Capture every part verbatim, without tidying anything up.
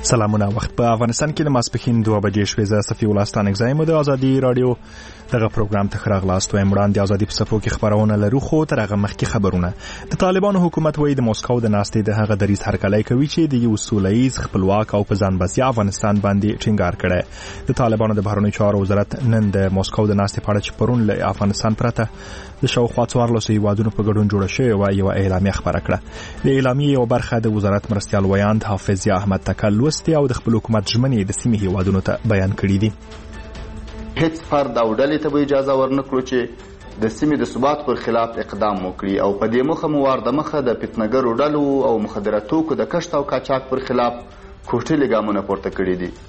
سلامونه. وخت په افغانستان کې د ماسپښین دوه بجې شوې. زه صفي الله ستانک زایم د ازادي رادیو دغه پروګرام ته راغلاست. وایم وړاندې ازادي په صفو کې خبرونه لرو، خو تر هغه مخکې خبرونه. د طالبانو حکومت وایي د موسکو د ناستې د هغه دریځ هرکلی کوي چې د یو سولهییز خپلواک او په ځان بسیا افغانستان باندې ټینګار کړی. د طالبانو د بهرنیو چارو وزارت نن د موسکو د ناستې په اړه چې پرون له افغانستان پرته د شاوخوا څوارلسو هیوادونو په ګډون جوړه شوې یوه اعلامیه خپره کړه. د اعلامیې یوه برخه د وزارت مرستیال ویاند حافظ احمد تکل لوستي او د خپل حکومت ژمنې د سیمې هیوادونو ته بیان کړي دي. هیڅ فرد او ډلې ته به اجازه ورنکړو چې د سیمې د ثبات پر خلاف اقدام وکړي او په دې موخه مو وار د مخه د فتنهګرو ډلو او مخدره توکو د کښت او قاچاق پر خلاف کوټلې ګامونه پورته کړي دي.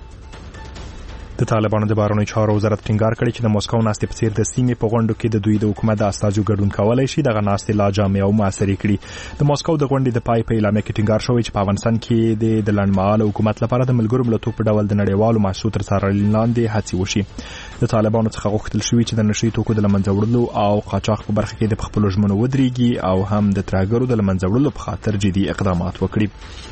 د طالبانو د بهرنیو چارو وزارت ټینګار کړی چې د موسکو ناستې په څیر د سیمې په غونډو کې د دوی د حکومت د استازو ګډون کولای شي دغه ناستې لا جامع او موثرې کړي. د موسکو د غونډې د پای په اعلامیه کې ټینګار شوی چې په افغانستان کې د لنډمهاله حکومت لپاره د ملګرو ملتونو په ډول د نړیوالو مؤسسو تر څارنې لاندې هڅې وشي. د طالبانو څخه غوښتل شوی چې د نشي توکو د لمنځه وړلو او قاچاق په برخه کې د خپلو ژمنو ودرېږي او هم د ترهګرو د لمنځه وړلو په خاطر جدي اقدامات وکړي.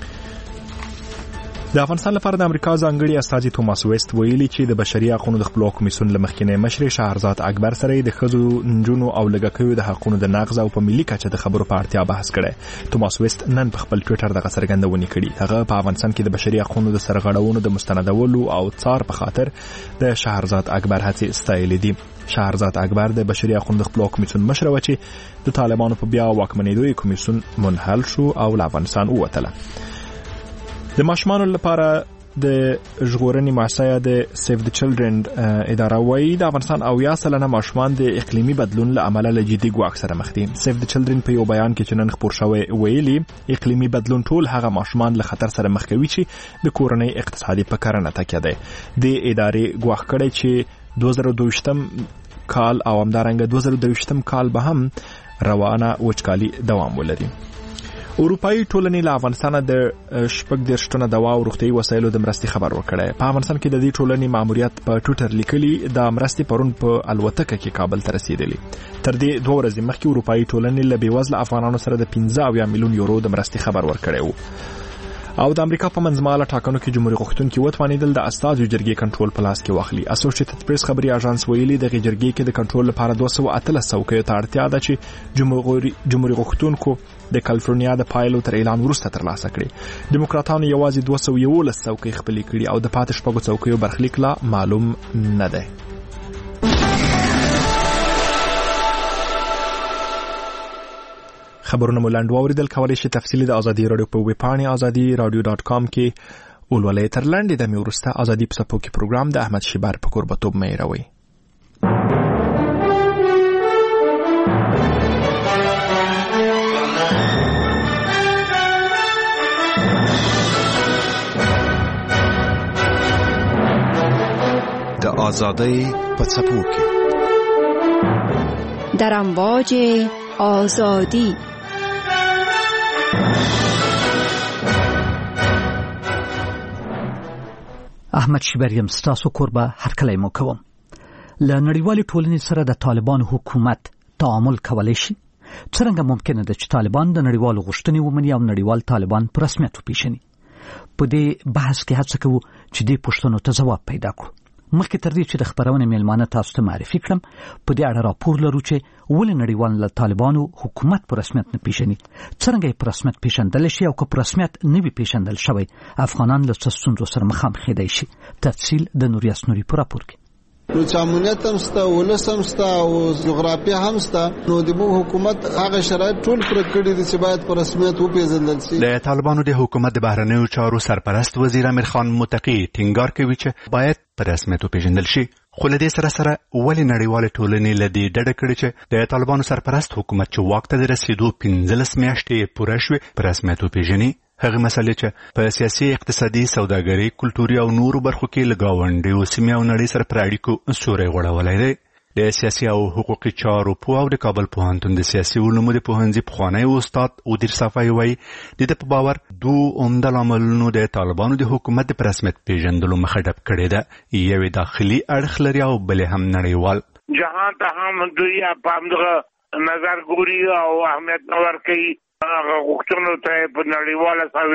د افغانستان لپاره د امریکا ځانګړي استازي توماس ویست ویلي چې د بشري حقوقو د خپلواک کمیسیون له مخکینی مشر شهرزاد اکبر سره د ښځو، نجونو او لږکیو د حقوقو د نقض او په ملي کچه د خبرو په اړتیا بحث کړی. توماس ویست نن په خپل ټویټر دغه څرګندونې کړي. هغه په افغانستان کې د بشري حقوقو د سرغړونو د مستندولو او څار په خاطر د شهرزاد اکبر هڅې ستایلې دي. شهرزاد اکبر د بشري حقوقو د خپلواک کمیسیون مشر و چې د طالبانو په بیا واکمنېدو کمیسیون منحل شو او له افغانستان ووتله. د ماشومانو لپاره د ژغورنې مؤسسه د سیف د چلډرن اداره وايي د افغانستان اویا سلنه ماشومان د اقلیمي بدلون له امله له جدي ګواښ سره مخ دي. سیف د چلډرن په یو بیان کې چې نن خپور شوی ویلي اقلیمي بدلون ټول هغه ماشومان له خطر سره مخ کوي چې د کورنۍ اقتصادي په کرنه تکیه ده. د ادارې ګواښ کړی چې دوه زره دوه ویشتم کال او همدارنګه دوه زره درې ویشتم کال به هم روانه وچکالي دوام ولري. اروپایي ټولنې له افغانستان د شپږ دېرش ټنه دوا او روغتیايي وسایلو د مرستې خبر ورکړی. په افغانستان کې د دې ټولنې ماموریت په ټویټر لیکلي د مرستې پرون په الوتکه کې کابل ته رسیدلی. تر دې دوه ورځې مخکې اروپایي ټولنې له بېوزله افغانانو سره د پنځه اویا میلیون یورو د مرستې خبر ورکړی و. او د امریکا په منځمهاله ټاکنو کې جمهوریت غوښتونکي وتوانېدل د استازو جرګې کنټرول په لاس کې واخلي. اسوسییټډ پریس خبري اژانس ویلي د جرګې کې د کنټرول لپاره دوه سوه اتلس څوکیو ته اړتیا ده چې جمهوریت غوښتونکو د کالیفورنیا د پایلو تر اعلان وروسته ترلاسه کړي. دیموکراتانو یوازې دوه سوه یولس څوکۍ خپلې کړي او د پاتې شپږو څوکیو برخلیک لا معلوم نه دی. خبرونه مو لاندې واوریدل. کولی شئ تفصیلی د ازادي رادیو په ویب پاڼې ازادي رادیو ډاټ کام کې ولولئ. تر لنډې دمې وروسته ازادي په څپو کې پروګرام د احمد شیبر په کوربتوب مې هېروئ. د آزادی په څپو کې در امواج آزادی. احمد شیبریم ستاسو کوربه هرکلی مو کوم. له نړیوالې ټولنې سره د طالبانو حکومت تعامل کولی شي؟ څرنګه ممکنه ده چې طالبان د نړیوالو غوښتنې ومني او نړیوال طالبان په رسمیت وپېژني؟ په دې بحث کې هڅه کوو چې دې پوښتنو ته ځواب پیدا کړو. مخکې تر دې چې د خبرونې میلمانه تاسو ته معرفي کړم، په دې اړه راپور لرو چې ولې نړیوال له طالبانو حکومت په رسمیت نه پیژني، څرنګه یې په رسمیت پیژندلی شي او که په رسمیت نه وي پیژندل شوی افغانان له څه ستونزو سره مخامخ کېدی شي. تفصیل د نوریاس نوري په راپور کې. نو چې امنیت هم شته، ولس هم شته او جغرافیه هم شته، نو د مو حکومت هغه شرایط ټول پر کړي دي چې باید په رسمیت وپېژندل شي. د طالبانو د حکومت د بهرنیو چارو سرپرست وزیر امیر خان متقي ټینګار کوي چې باید په رسمیت وپېژندل شي. خو له دې سره سره ولې نړیوالې ټولنې له دې ډډه کړې چې د طالبانو سرپرست حکومت چې واک ته د رسېدو پنځلس میاشتې پوره شوې په رسمیت وپېژني؟ هغه مسلې چې په سیاسي، اقتصادي، سوداګرۍ، کلتوري او نورو برخو کې له ګاونډیو سیمې او نړۍ سره پر اړیکو سوری غوړولی دی. د سیاسي او حقوقي چارو پوه او د کابل پوهنتون د سیاسي علومو د پوهنځي پخوانی استاد ودیر صفای وایي د ده په باور دوه عمده لاملونو د طالبانو د حکومت د په رسمیت پیژندلو مخه ډب کړې ده. یو داخلي اړخ لري او بلې هم نړیوال. جهان ته هم دوی په همدغه نظر ګوري او اهمیت نه ورکوي. هغه غوښتنو ته په نړیواله سویه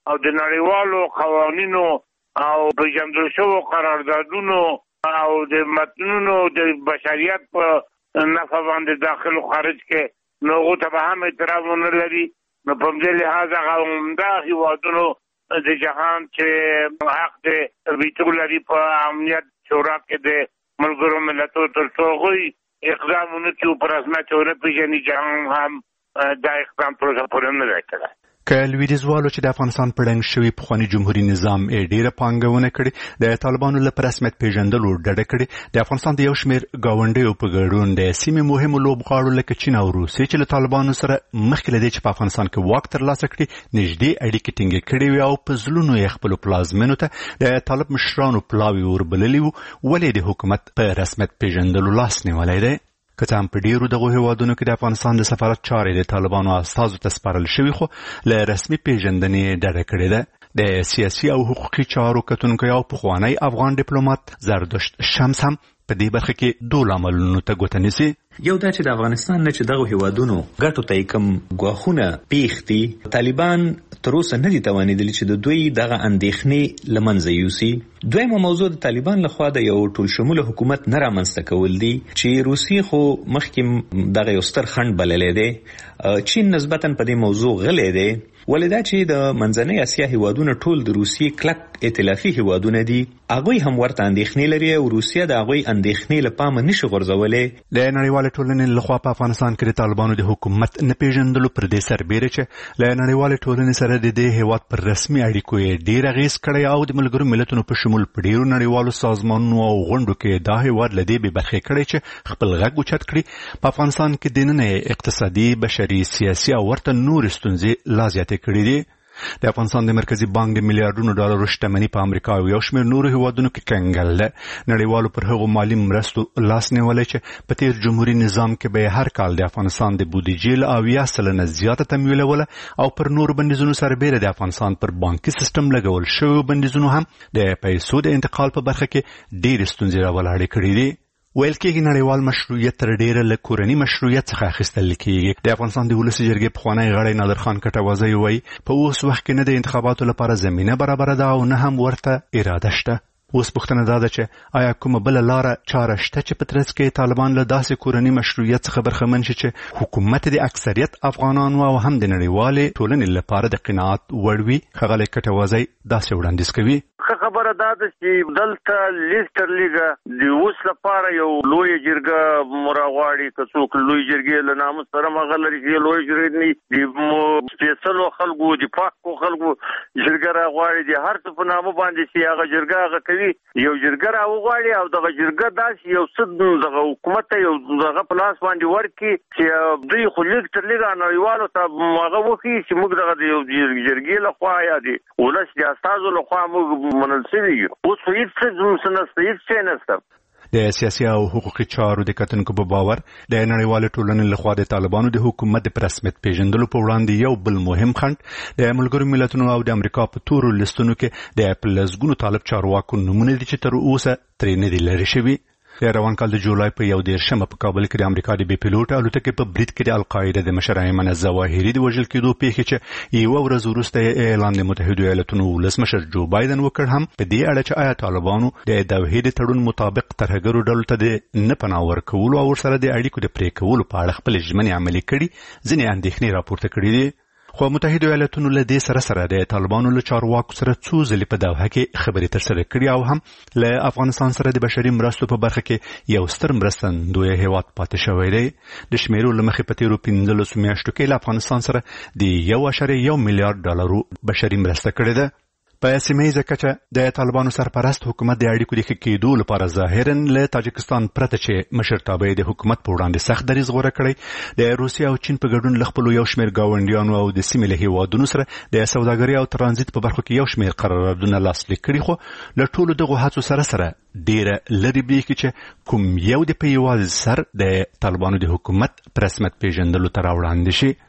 او د نړیوالو قوانینو او پیژندل شوو قراردادونو او د متنونو د بشریت په نفع باندې داخل او خارج کې نو ته به هم احترام نه لري. نو په دې لحاظ هغه عمده هیوادونو د جهان چې حق د ویټو لري په امنیت شورا کې د ملګرو ملتونو تر څو اقدامونه کوي پر اساس چې ونه پیژني جهان هم دا اقدام پروژه پورې نه راکړه. که لویدیځوالو چې د افغانستان په ړنګ شوي پخواني جمهوري نظام یې ډېره پانګونه کړې د طالبانو له په رسمیت پیژندلو ډډه کړې د افغانستان د یو شمېر ګاونډیو په ګډون د سیمې مهمو لوبغاړو لکه چین او روسیې چې له طالبانو سره مخکې له دې چې په افغانستان کې واک ترلاسه کړي نږدې اړیکې ټینګې کړې وې او په زړونو یې خپلو پلازمینو ته د طالب مشرانو پلاوي وربللي وو، ولې د حکومت په رسمیت پیژندلو لاس نیولی دی؟ که څه هم په ډېرو دغو هیوادونو کې د افغانستان د سفارت چارې د طالبانو استازو ته سپارل شوي، خو له رسمي پیژندنې ډډه کړې ده. د سیاسي او حقوقي چارو کتونکی او پخوانی افغان ډیپلومات زردشت شمس هم په دې برخه کې ډول عملونو ته ګوته نیسي. یو دا چې د افغانستان نه چې دغه هیوادونو ګټو ته کوم ګواښونه پیښ دي، طالبان تر اوسه نه دي توانېدلي چې د دوی دغه اندېښنې له منځه یوسي. دویمه موضوع د طالبان لخوا د یو ټول شموله حکومت نه رامنځته کول دي چې روسیې خو مخکې دغه یو ستر خنډ بللی دی. چین نسبتا په دې موضوع غلی دی، ولې دا چې د منځنۍ اسیا هیوادونه ټول د روسیې کلک ائتلافي هیوادونه دي، هغوی هم ورته اندېښنې لري او روسیه د هغوی اندېښنې له پامه نشي غورځولی. د نړیوالې ټولنې لخوا په افغانستان کې د طالبانو د حکومت نه پیژندلو پر دې سربیره چې له نړیوالې ټولنې سره د دې هیواد پر رسمي اړیکو یې ډېر اغېز کړی او د ملګرو ملتونو په شمول په ډېرو نړیوالو سازمانونو او غونډو کې دا هیواد له دې بې برخې کړی چې خپل غږ اوچت کړي. په افغانستان کې دننه اقتصادي، بشري، سیاسي او ورته نورې ستونزې لا زیاتې کړي دي. د افغانستان د مرکزی بانک د میلیارډونو ډالرو شتمنۍ په امریکا او یو شمېر نورو هیوادونو کې کنګل ده. نړیوالو پر هغو مالي مرستو لاس نیولی چې په تیر جمهوري نظام کې به هر کال د افغانستان د بودیجې له اویا سلنه زیاته تمویلوله او پر نورو بندیزونو سربیره د افغانستان پر بانکي سیستم لګول شویو بندیزونو هم د پیسو د انتقال په برخه کې ډېرې ستونزې راولاړې کړي دي. ویل کېږي نړیوال مشروعیت تر ډېره له کورني مشروعیت څخه اخیستل کېږي. د افغانستان د ولسي جرګې پخوانی غړی نادر خان کټوازی وایي په اوس وخت کې نه د انتخاباتو لپاره زمینه برابره ده او نه هم ورته اراده شته. اوس پوښتنه دا ده چې آیا کومه بله لاره چاره شته چې په ترڅ کې طالبان له داسې کورني مشروعیت څخه برخمن شي چې حکومت د اکثریت افغانانو او هم د نړیوالې ټولنې لپاره د قناعت وړ وي؟ ښاغلی کټوازی داسې وړاندیز کوي. خبره دا ده چې دلته لیز تر لیګه د اوس لپاره یو لوی جرګه مراغواړي، که څوک لوی جرګې له ناموس سره مغه لري چې لوی جرګې د سپېڅلو خلکو د پاکو خلکو جرګه راغواړي، د هر څه په نامه باندې چې هغه جرګه هغه کوي، یو جرګه راوغواړي او دغه جرګه داسې یو څه دغه حکومت ته یو دغه په لاس باندې ورکړي چې دوی خو لیګ تر لیګه نړیوالو ته هغه وښيي چې موږ دغه د یو جرګې لخوا یا د ولس د استازو لخوا موږ منل شوي یو. اوس خو هېڅ څه نشته، هېڅ شی نشته. د سیاسي او حقوقي چارو د کتونکو په باور د نړیوالې ټولنې لخوا د طالبانو د حکومت د رسمیت پیژندلو په وړاندې یو بل مهم خنډ د ملګرو ملتونو او د امریکا په تورو لیستونو کې د لسګونو طالب چارواکو نومونه دي چې تر اوسه ترې نه دي لرې شوي. د روان کال د جولای په یو دېرشمه په کابل کې د امریکا د بې پیلوټه الوتکې په برید کې د القاعده د مشر ایمن الظواهري د وژل کېدو پیښې چې یوه ورځ وروسته اعلان د متحدو ایالتونو ولسمشر جو بایدن وکړ هم په دې اړه چې آیا طالبانو د دوحې د تړون مطابق ترهګرو ډلو ته د نه پناه ورکولو او ورسره د اړیکو د پرې کولو په اړه خپلې ژمنې عملي کړي، ځینې اندېښنې راپورته کړي دي. خو متحدو ایالتونو له دې سره سره د طالبانو له چارواکو سره څو ځلې په دوحه کې خبرې ترسره کړي او هم له افغانستان سره د بشري مرستو په برخه کې یو ستر مرستندوی هیواد پاتې شوی دی. د شمیرو له مخې په تېرو پنځلسو میاشتو کې له افغانستان سره د یو اعشاریه یو میلیارډ ډالرو بشري مرسته کړې ده. په سیمه کچه د طالبانو سرپرست حکومت د اړیکو د ښه کېدو لپاره ظاهرا له تاجکستان پرته چې مشرتابه د حکومت په وړاندې سخت دریځ غوره کړی، د روسیې او چین په ګډون له خپلو یو شمېر ګاونډیانو او د سیمې له هیوادونو سره د سوداګرۍ او ترانزیت په برخو کې یو شمېر قراردادونه لاسلیک کړي، خو له ټولو دغو هڅو سره سره ډېره لرې برېښي چې کوم یو د په یوازې سر د طالبانو د حکومت په رسمیت پیژندلو ته راوړاندې شي.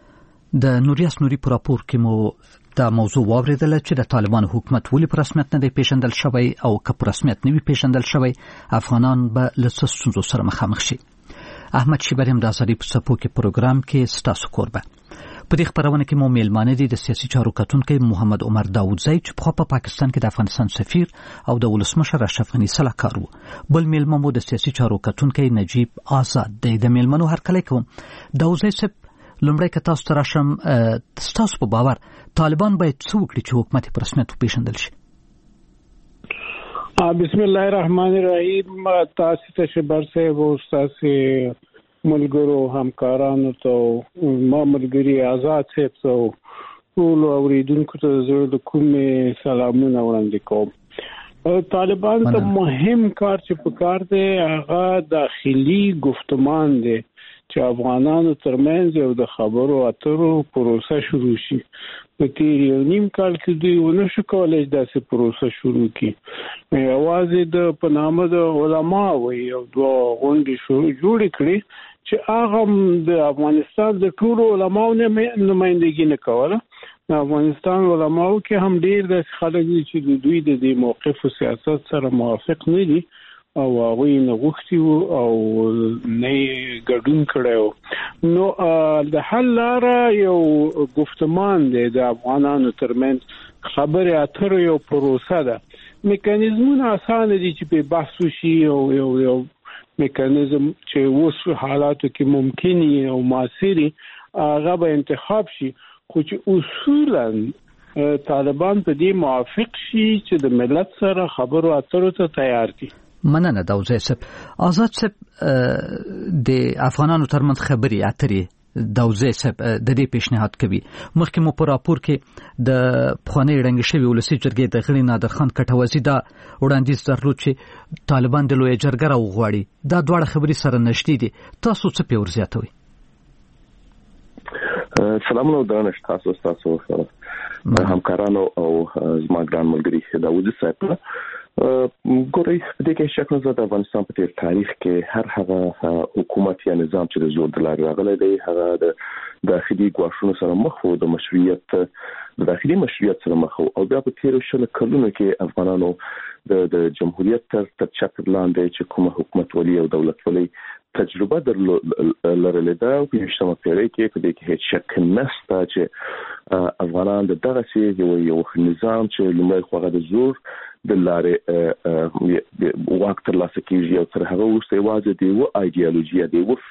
د نوریاس نوري په راپور کې مو دا موضوع واوریدله چې د طالبانو حکومت ولې په رسمیت نه دی پیژندل شوی او که په رسمیت نه وي پیژندل شوی افغانان به له څه ستونزو سره مخامخ شي. احمد شیبری هم د ازادي په څپو کې پروګرام کې ستاسو کوربه. په دې خبرونه کې مو میلمانه دي د سیاسي چارو کتونکي محمد عمر داودزی چې په پاکستان کې د افغانستان سفیر او د ولسمشر اشرف غنی سلاکار وو. بل میلمه مو د سیاسي چارو کتونکي نجیب آزاد دی. د میلمنو هرکلی کوم. داودزی صاحب لومړی که تاسو ته راشم، ستاسو په باور طالبان باید څه وکړي چې حکومت په رسمیت وپېژندل شي؟ بسم الله الرحمن الرحیم. تاسو ته شبر صاحب او تاسو ملګرو همکارانو ته ما ملګری آزاد صاحب ته ټول اوریدونکو ته زه د کومې سلامونه وړاندې کوم. طالبان ته مهم کار چې پکار دی هغه داخلي گفتمان دی چې افغانانو ترمنځ یو د خبرو اترو پروسه شروع شي. په تیر یو نیم کال کې دوی ونه شو کولای داسې پروسه شروع کړي. یوازې د په نامه د علماو یو دوه غونډې شروع جوړې کړې چې هغه د افغانستان د ټولو علماو نمائندګي نه کوله. د افغانستان علماو کې هم ډېر داسې خلک دي چې د دوی د دې موقف او سیاست سره موافق نه دي او هغوی نه غوښتي وو او نه یې ګډون کړی وو. نو د حل لاره یو گفتمان دی د افغانانو ترمنځ، خبرې اترو یو پروسه ده. میکانیزمونه اسانه دي چې په بحث وشي او یو یو میکانیزم چې اوس حالاتو کې ممکن او معاصري هغه به انتخاب شي، خو چې اصولا طالبان په دې موافق شي چې د ملت سره خبرو اترو ته تیار دي. مننه داودزی صاحب. آزاد صاحب د افغانانو ترمنځ خبرې اترې داودزی صاحب د دې پیشنهاد کوي. مخکې مو په راپور کې د پخواني ړنګ شوي ولسي جرګې د غړي نادر خان کټوازي دا وړاندیز درلود چې طالبان د لوی جرګه راوغواړي. دا دواړه خبرې سره نشتی دي. تاسو څه پې ورزیاتوي؟ سلامونه درنښت تاسو تاسو همکارانو او زما ګران ملګري داودزی صاحب. ګورئ د دې شک نه زده افغانستان په تیر تاریخ کې هر هغه حکومت یا نظام چې د زور د لارې راغلی دی هغه د داخلي ګواښونو سره مخ وو، د مشروعیت د داخلي مشروعیت سره مخ وو او بیا په تیر شلو کلونو کې افغانانو د د جمهوریت تر چتر لاندې چې کومه حکومت ولي او دولت ولي تجربه لرلې ده او په یوشتمه پیړۍ کې په دې کې هیڅ شک نشته چې افغانان د دغه سي یو یو نظام چې لومړی خو د زور د لارې واک ترلاسه کیږي او تر هغه وروسته یوازې د یو ایډیالوژي د یو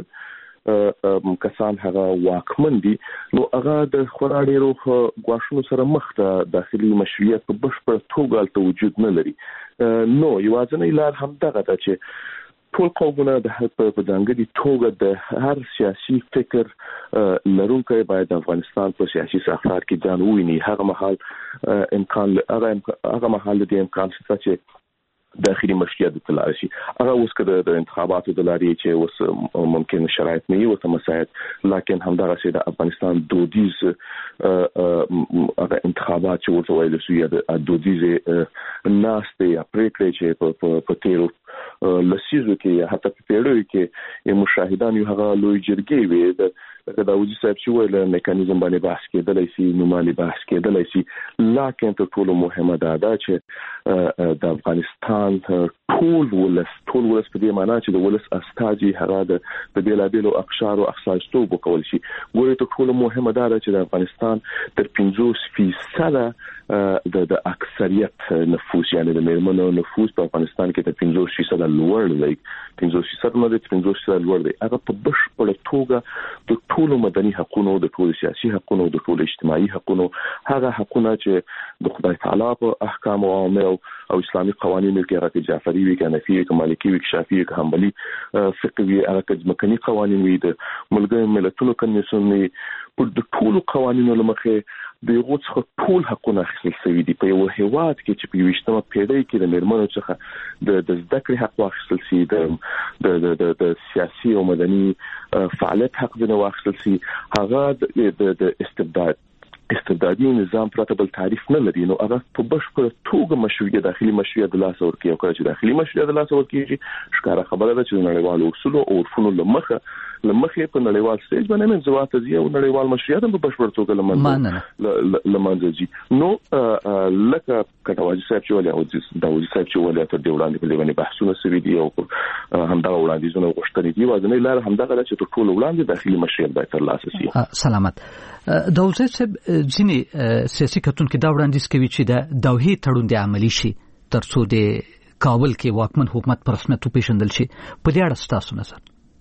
فکر کسان هغه واکمن دي، نو هغه د خورا ډیرو ګواښونو سره مخ ده. داخلي مشروعیت په بشپړه توګه هلته وجود نه لري. نو یوازینۍ لار هم دغه ده چې ټول قومونه د په ځانګړي توګه د هر سیاسي فکر لرونکی باید د افغانستان په سیاسي ساختار کې ځان وویني. هغه مهال امکان هغه مهال د امکان شته چې داخلي مشروعیت د تلار شي. هغه اوس که د انتخاباتو د لارې چې اوس ممکن شرایط نه وي ورته مساعد، لکن همدغسې د افغانستان دودیز هغه انتخابات چې ورته ویل شي یا د دودیزې ناستې یا پرېکړې چې په تیرو لسیزو کې یا حتی په پیړیو کې مشاهدان یو هغه لوی جرګې وي. د داودزی صاحب چې ویل میکانیزم باندې بحث کېدلی شي، نومالي بحث کېدلی شي، لکن تر ټولو مهمه دا ده چې د افغانستان ټول ولس ټول ولس په دې معنا چې د ولس استازي هغه د بېلابېلو اقشارو استازیتوب وکول شي. ګورئ تر ټولو مهمه دا ده چې د افغانستان تر پنځوس فیصده د اکثریت نفوس یعنی د میرمنو نفوس په افغانستان کې تر پنځوس فیصده لوړ دی. پنځوس فیصده نه دی، پنځوس فیصده لوړ دی. هغه په بشپړه توګه د ټولو مدني حقونو، د ټولو سیاسي حقونو، د ټولو اجتماعي حقونو، هغه حقونه چې د خدای تعالی په احکام او اوامر او اسلامي قوانینو کې هغه جعفری وي، که حنفي وي، که مالکي وي، که شافعي وي، که حنبلي فقه وي، هغه که ځمکني قوانین وي، د ملګرو ملتونو کنوانسیون وي، د ټولو قوانینو له مخې د هغو څخه ټول حقونه اخیستل شوي دي. په یو هیواد کې چې په یویشتمه پیړۍ کې د میرمنو څخه د زده کړې حق واخیستل شي، د د سیاسي او مدني فعالیت حق ځنې واخیستل شي، هغه د استبداد استبدادي نظام پرته بل تعریف نه لري. نو هغه په بشپړه توګه مشروعیت داخلي مشروعیت د لاسه ورکوي او کله چې داخلي مشروعیت د لاسه ورکوي ښکاره خبره ده چې د نړیوالو اصولو او عرفونو له مخه لمخې په نړیوال سټیج باندې من زواتزي او نړیوال مشروعیت په بشپړ توګه لمنځه لمنځه نو لکه کټواجي صاحب چې ولې او داوودي صاحب چې ولې تر دې وړاندې په لېونی بحثونه سوي دي او همدغه وړاندیزونه غوښتنې دي وازنه لار همدغه چې ټول وړاندې داخلي مشروعیت باید ترلاسه شي. سلامت داوودي صاحب ځینې سیاسي کتونکو دا وړاندیز کوي چې د دوحې تړون د عملی شي ترڅو د کابل کې واکمن حکومت پر رسمیت وپیژندل شي. په دې اړه ستاسو نظر؟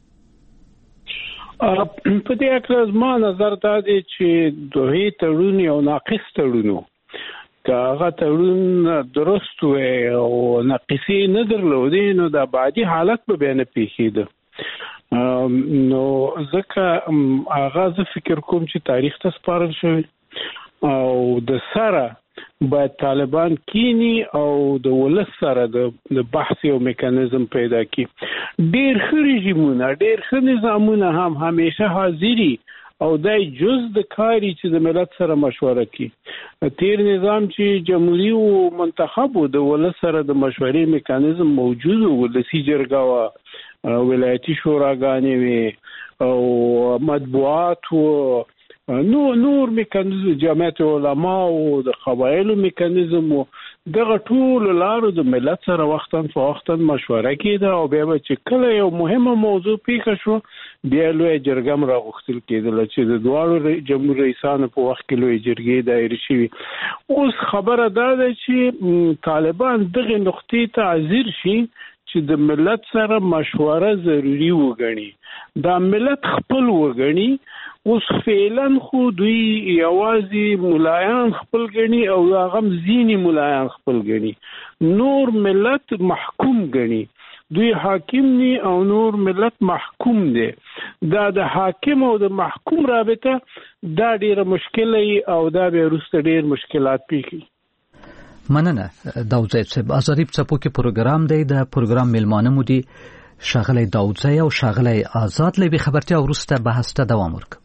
په دې اړه زما نظر دا دی چې دوحې تړون یو ناقص تړون و. که هغه تړون درست وي او ناقصي نه درلودې نو د بعدي حالت به بیا نه پیښېده. نو ځکه هغه زه فکر کوم چې تاریخ ته سپارل شوی او د سره باید طالبان کینی او د ولس سره د بحث یو میکانیزم پیدا کی. ډیر ښه رژیمونه ډیر ښه نظامونه هم همیشه حاضری او دای جز د کاری چې د ملت سره مشوره کی. تیر نظام چې جمهوریت او منتخب د ولس سره د مشورې میکانیزم موجود و، ولسی جرګه او ولایتي شوراګانې وي او مطبوعات او نو نور میکانیزم جمعیت علما او د قبایلو میکانیزم او دغه ټول لارو د ملت سره وختن په وختن مشوره کیده او بیا چې کله یو مهمه موضوع پیښه شو بیا لوی جرګه راغوښتل کېدل چې د دواړو جمهور رئیسانو په وخت کې لوی جرګې دایر شي. اوس خبره دا ده چې طالبان دغه نقطې ته حاضر شي چې د ملت سره مشوره ضروری وګڼي، دا ملت خپل وګڼي. اوس فعلا خو دوی یوازې ملایان خپل ګڼي او هغه ځینې ملایان خپل ګڼي، نور ملت محکوم ګڼي. دوی حاکم ني او نور ملت محکوم دي. دا د حاکم او د محکوم رابطه دا ډیره مشکله او دا به وروسته ډیر مشکلات پیښي. مننه داوود صاحب. ازادي څپو کې پروګرام دی، د پروګرام میلمانه مو دي شاغلی داوود او شاغلی آزاد لوي خبرتیا وروسته بحث ته دوام ورک.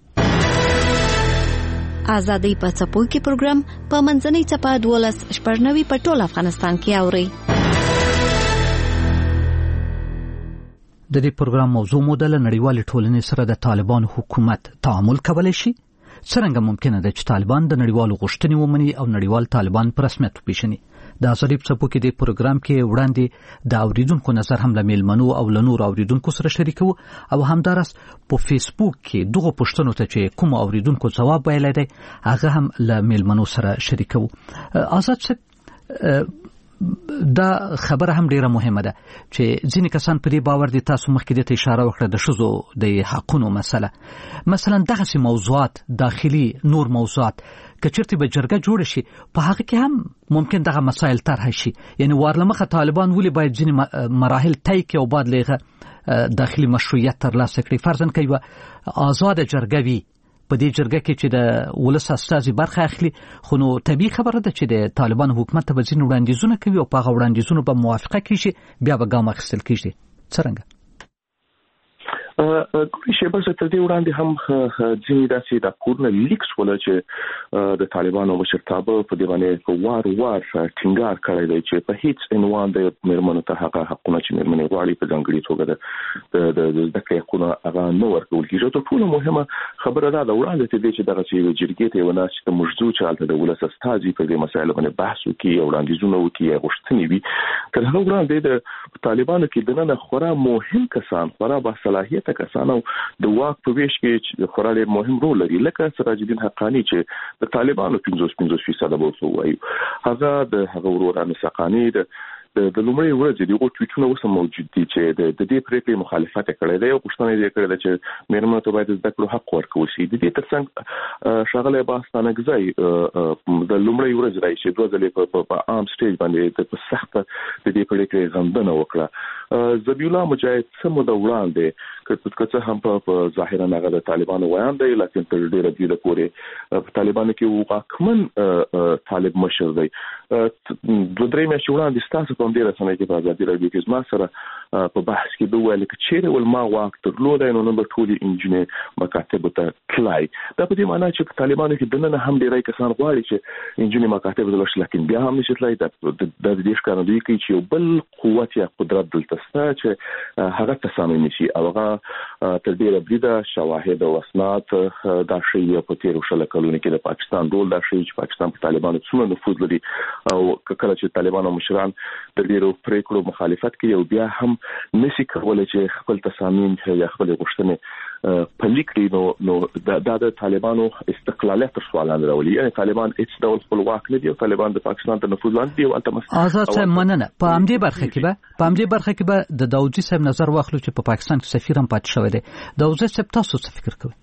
آزادی په څپو کې پروګرام په منځنۍ څپه دولس شپږنوي په ټول افغانستان کې اوري. د دې پروګرام موضوع مو د نړیوال ټولنې سره د طالبان حکومت تعامل کولای شي. څنګه ممکنه ده چې طالبان د نړیوالو غوښتنې ومني او نړیوال طالبان په رسمیت وپیژني؟ د ازادي څپو کې د پروګرام کې وړاندې د اوریدونکو نظر هم له میلمنو او له نور اوریدونکو سره شریکو او همدارس په فیسبوک کې دغه پوښتنو ته چې کوم اوریدونکو جواب ویلی دی هغه هم له میلمنو سره شریکو. آزاد صاحب دا خبره هم ډیره مهمه ده چې ځینې کسان په دې باور دي، تاسو مخکې ته اشاره وکړه د ښځو د حقونو مسله، مثلا دغسې موضوعات داخلي نور موضوعات که چېرته به جرګه جوړه شي په هغه کې هم ممکن دغه مسایل طرح شي. یعنی وارلمخه طالبان ولې باید ځینې مراحل طی کړي او بعد له داخلي مشروعیت ترلاسه کړي. فرضاً که یوه آزاده جرګه وي په دې جرګه کې چې د ولس استازي برخه اخلي، خو نو طبیعي خبره ده چې د طالبان حکومت ته به ځینې وړاندیزونه کوي او په هغه وړاندیزونو به موافقه کېږي، بیا به ګام اخیستل کېږي. څرنګه؟ ګورې شیبه زه تر دې وړاندې هم ځینې داسې راپورونه لیک شوله چې د طالبانو مشرتابه په دې باندې په وار وار ټینګار کړی دی چې په هیڅ عنوان د مېرمنو ته هغه حقونه چې مېرمنې غواړي په ځانګړې توګه د زده کړې حقونه هغه نه ورکول کېږي. تر ټولو مهمه خبره دا ده وړاندې ته دی چې دغه چې جرګې ته یوه ناست چې موجود چې هلته د ولس استازي په دې مسایلو باندې بحث وکړي او وړاندیزونه وکړي یا غوښتنې وي. تر هغه وړاندې د طالبانو کې دننه خورا مهم کسان، خورا باصلاحیته کسان او د واک په ویش کې خورا ډېر مهم رول لري، لکه سراج الدین حقانی چې د طالبانو پنځوس پنځوس فیصده به ورته ووایو. هغه د هغه ورور انیس حقانی د د لومړۍ ورځې دغه ټویټونه اوس موجود دي چې د دې پریکړې مخالفت کړی دی او پوښتنه یې کړې ده چې مېرمنو ته باید زده کړو حق ورکړل شي. د دې ترڅنګ ښاغلی عباس ستانکزی د لومړۍ ورځې راهیسې دوه ځلې په عام سټیج باندې په سخته د دې پریکړې غندنه وکړه. ذبیح الله مجاهد څه موده وړاندې که څه هم په ظاهرا هغه د طالبانو ویان دی، لیکن تر ډېره دیده پورې په طالبانو کې واکمن طالب مشر دی، دوه درې میاشتې وړاندې ستاسو کوم ډیره سمه کې په ازادي راډیو کې زما سره په بحث کې دوه ویل چې چیرې ول ما واک درلودای نو نو ټولي انجینر مکاتب ته تلای دا په دې معنی چې طالبانو کې دنه هم ډیرای کسان غواړي چې انجینر مکاتب ته ورشي لکه بیا هم نشي تلای د دې ښکارا دوی کې چې بل قوت یا قدرت دلته ستا چې هغه تسامح نشي او هغه تر دې بریده شواهد او اسناد دا شی په تیر وشل کلونه کې د پاکستان رول دا شی چې پاکستان په طالبانو څومره نفوذ لري او کله چې طالبانو مشران د ډیرو پریکړو مخالفت کوي او بیا هم نشي کولای چې خپل تصامیم یا خپل غوښتنې په لیکلي نو نو د د طالبانو استقلالیت تر سوال لاندې راولي یعنی طالبان هیڅ ډول خپلواک نه دي او طالبان د پاکستان تر نفوذ لاندې دي او البته آزاد صاحب مننه په همدې برخه کې به په همدې برخه کې به د داوودي صاحب نظر واخلو چې په پاکستان کې سفیر هم پاتې شوی دی داوودي صاحب تاسو څه فکر کوئ؟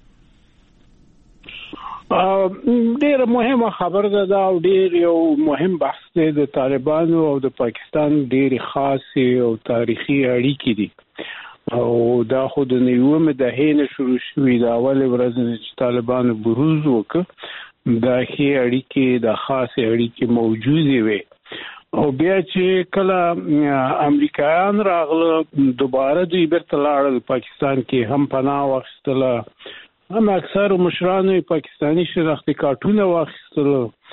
ډېر مهمه خبر ده دا او ډېر یو مهم بحث دی د طالبانو او د پاکستان ډېر خاص او تاریخي اړیکې دي او دا خو د نیومه د هینه شروع شوې د اول ورځ چې طالبانو بروز وکړ دا هي اړیکې د خاص اړیکې موجوده وي او بیا چې کله امریکایان راغله دوباره دوی بیرته لاړل پاکستان کې هم پناه واخیستله هم اکثر مشرانو پاکستانی شناختی کارتونه واخیستل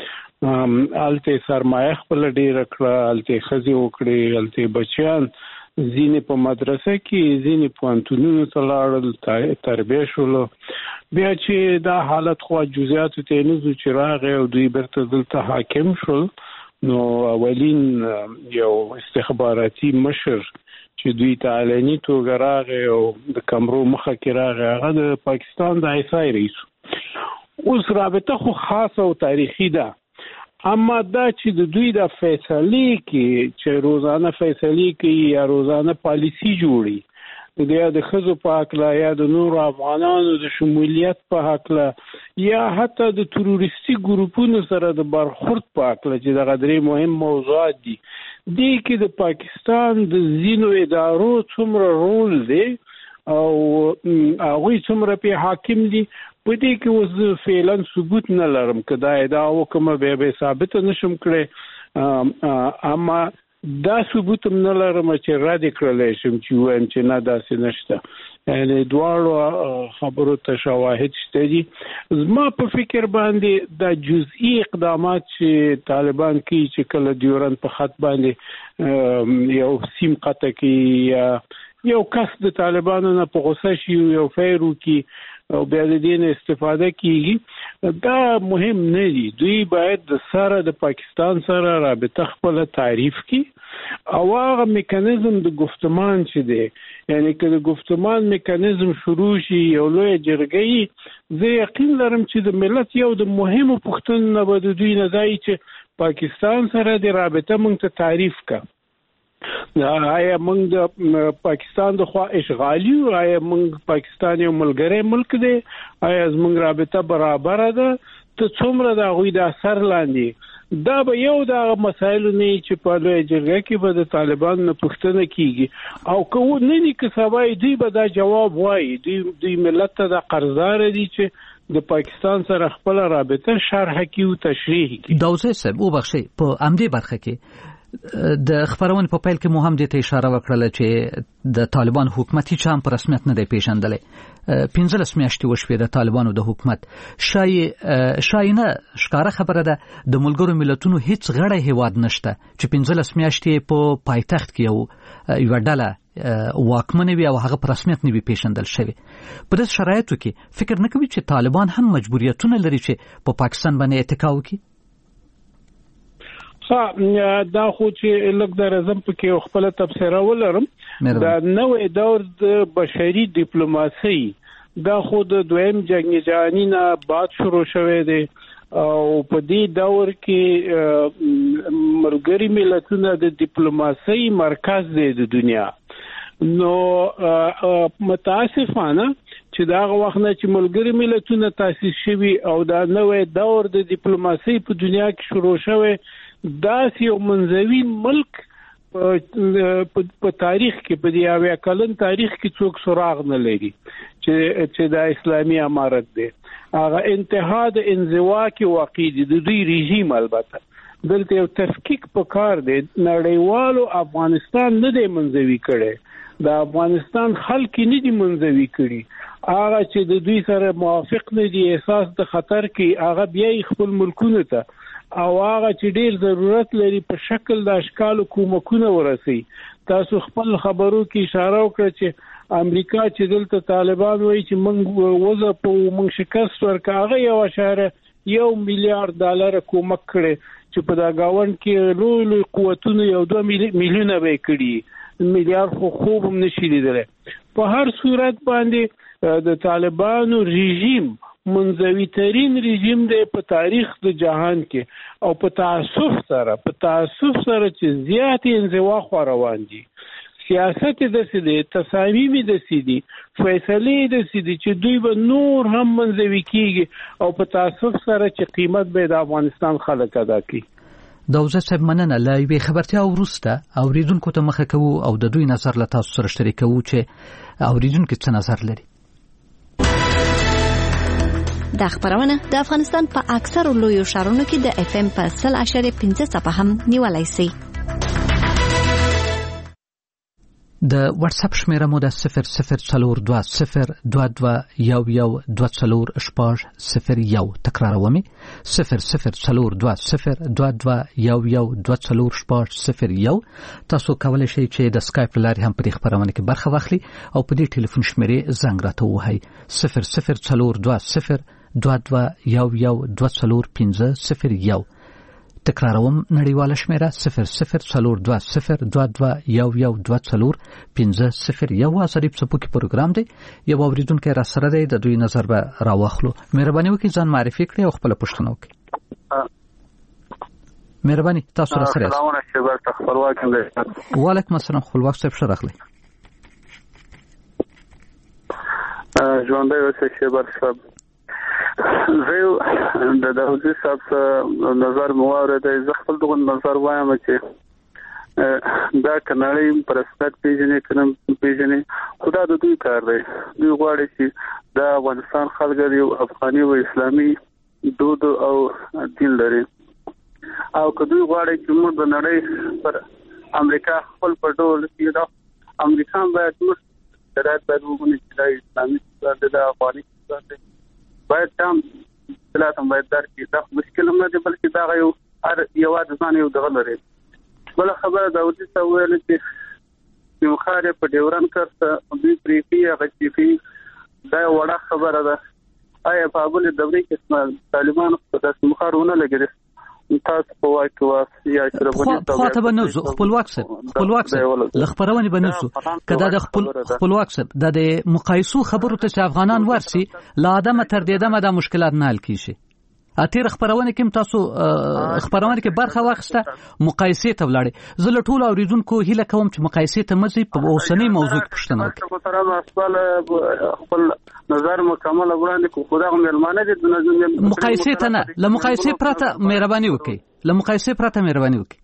الته سرمایه خپل ډیر کړه الته خزي وکړي الته بچیان زینې په مدرسه کې زینې په انټونونو ته لاړل تربیه شول بیا چې دا حالت خو جزئیات ته نه زو چراغ او دوی برته دلته حاکم شول نو اولین یو استخباراتي مشر چې دوی تعلنی توګه راغی او د کمرو مخه کې راغی هغه د پاکستان د ایسای رئیس اوس رابطه خو خاصه او تاریخي ده اما دا چې د دوی د فیصلې کې چې روزانه فیصلې کوي یا روزانه پالیسی جوړي د د خزو په حقله یا د نور افغانانو د شمولیت په حقله یا حتی د تروریستي ګروپونو سره د برخورد په حقله چې دغه درې مهم موضوعات دي دی کې د پاکستان د زینو ادارو څومره رول دی او هغوی څومره په حاکم دي په دې کې اوس فعلا ثبوت نه لرم که دا ادعا وکړم بیا به ثابت نشم کړی اما دا ثبوت هم نه لرم چې رد کړلی شم چې وایم چې نه داسې نشته یعنی دواړو خبرو ته شواهد شته دي زما په فکر باندې دا جزئی اقدامات چې طالبان کوي چې کله ډیورن په خط باندې یو سیم قطع کوي یا یو کس د طالبانو نه په غوسه شي یو فیرو کی او بیا د دین استفاده کیږي دا مهم نه دي دوی باید د سره د پاکستان سره رابطه خپل تعریف کی او هغه میکانیزم د گفتمان چې دی یعنی که د گفتمان میکانیزم شروع شي یو لوی جرګې زه یقین لرم چې د ملت یو د مهمو پوښتنو نه به د دوی نه ځای چې پاکستان سره د رابطه مونږ ته تعریف کا آیا موږ د پاکستان د خوا اشغالي آیا موږ پاکستان یو ملګری ملک دی آیا زموږ رابطه برابر ده ته څومره د هغوی د اثر لاندې دا به یو د مسایلو نه چې په لویه جرګه کې به د طالبانو نه پوښتنه کیږي او که نه دي که سبا دوی به دا جواب وایي دوی دوی ملت ته د قرضدار دي چې د پاکستان سره خپل رابطه شرح کړي او تشریح کړي داوود صاحب وبخښئ په همدې برخه کې د خبرونې په پیل کې مو هم دې ته اشاره وکړله چې د طالبان حکومت هیڅ هم په رسمیت نه دی پیژندلی پنځلس میاشتې وشوې د طالبانو د حکومت شای شای نه ښکاره خبره ده د ملګرو ملتونو هیڅ غړی هیواد نشته چې پنځلس میاشتې په پایتخت کې یو یوه ډله واکمنه وي او هغه په رسمیت نه وي پیژندل شوی په داسې شرایطو کې فکر نه کوي چې طالبان هم مجبوریتونه لري چې په پاکستان باندې اتکا وکړي ها دا خو چې لږ د رزم پکې خپل تفسیر ولرم دا نوې دور د بشري ډیپلوماسي دا خو د دویم جنگ جهانی نه بعد شروع شوه دی او په دې دور کې ملګری ملتونه د ډیپلوماسي مرکز دی د دنیا نو متاسفانه چې دا وخت نه چې ملګری ملتونه تاسیس شوي او دا نوې دور د ډیپلوماسي په دنیا کې شروع شوه دا یو منځوي ملک په تاریخ کې په دی اویا کلن تاریخ کې څوک سراغ نه لري چې چې دا اسلامي امارت دی هغه انتها د انزوا کې واقع دي د دوی رژیم. البته دلته یو تفکیک په کار دی. نړیوالو افغانستان نه دی منځوي کړي، د افغانستان خلک نه دي منځوي کړي. هغه چې د دوی سره موافق نه دي، احساس د خطر کې، هغه بیا خپل ملکونو ته او هغه چې ډیر ضرورت لري په شکل د اشکال کومکونه ورسي. تاسو خپل خبرو کې اشاره وکړه چې امریکا چې دلته طالبان وایي چې موږ وځه په موږ شکست ورکاغه یو اشاره یو میلیارډ ډالر کومک کړي چې په دا گاوند کې لوی لوی قوتونه یو دوه میلیونه به کړي، میلیارډ خو خوب هم نشي لیدلی. په هر صورت باندې د طالبانو رژیم منځوي ترين رژیم دی په تاریخ د جهان کې، او په تعصب سره په تعصب سره چې زیات انزوا خو روان دي. سیاست د سیدي تصامیم د سیدي فیصله د سیدي چې دوی به نور هم منځوي کیږي او په تعصب سره چې قیمت به د افغانستان خلک ادا کوي. دوزه صاحب مننه. لا یوې خبرتیا وروسته اوریدونکو ته مخه کوو او د دوی نظر له تاسو سره شریکوو چې اوریدونکو څه نظر لري. دا خبرونه د افغانستان په اکثر لویو ښارونو کې د اف ام په سل اشاره پنځه صفه هم نیولای شي. د واتس اپ شمیره مو د صفر صفر څلور دوه صفر دوه دوه یو یو دوه څلور شپږ صفر یو. تکراروم صفر صفر څلور دوه صفر دوه دوه یو یو دوه څلور شپږ صفر یو. تاسو کولای شئ چې د اسکایپ لارې هم په خبرونه کې برخه واخلئ او په دې ټلیفون شمیرې زنګ راته ووهئ صفر صفر څلور دوه صفر دوه دوه یو یو دوه څلور پنځه صفر یو. تکراروم نړیواله شمیره صفر صفر څلور دوه صفر دوه دوه یو یو دوه څلور پنځه صفر یو. ازادي پسپوکی پروګرام دی. یو اوریدونکو را سره دی، د دوی نظر به راوخلو. مهرباني وکړئ ځان معرفي کړئ او خپل پوښتنه وکړئ. مهرباني تاسو را سره یاست. سلام علیکم خپلواک یم. وعلیکم السلام خپلواک صاحب ښه راغلی. ژوندی اوسئ شیبر صاحب. زه د داودي صاحب نظر موارد زه خپل دغه نظر وایم چې دا کناړي پر اساس پیژنې کنم پیژنې خدا د دوی کار دی. دوی غواړي چې دا افغانستان خلک یو افغاني او اسلامي دود او دین لري، او که دوی غواړي چې موږ د نړۍ پر امریکا خپل په ډول کې دا امریکا باید موږ شرایط باید وګوري چې دا اسلامي ستاسو د افغاني ستاسو باید تام اصطلاحاً باید در کې دا مشکل هم نه دی، بلکې دا یو هر یو د ځان یو دغه لري. بل خبره داودي صاحب ویل چې یو خارې په ډیورن کرته دوی پریفي هغه چې دا وړه خبره ده. آیا په اول دورې کې طالبان په داسې مخارونه لګیدل تاسو په واکه یا شربونی خاطر بنوزو خپلواک سب خپلواک سب لخبرونی بنوزو کدا د خپل خپلواک سب د مقایسو خبرو ته افغانان ورسي لا ادمه تر دې دمه د مشکلات نه حل کیږي. اتیر خبرونه کوم تاسو خبرونه کې برخه واخسته مقایسې ته ولاړې. زه له ټولو اوریدونکو هیله کوم چې مقایسې ته مزي په اوسنۍ موضوع کې پوښتنه وکړي. خپل نظر مکمل وړاندې کو خدا غو مېلمانه دي مقایسې ته نه له مقایسې پرته مهرباني وکړئ له مقایسې پرته مهرباني وکړئ.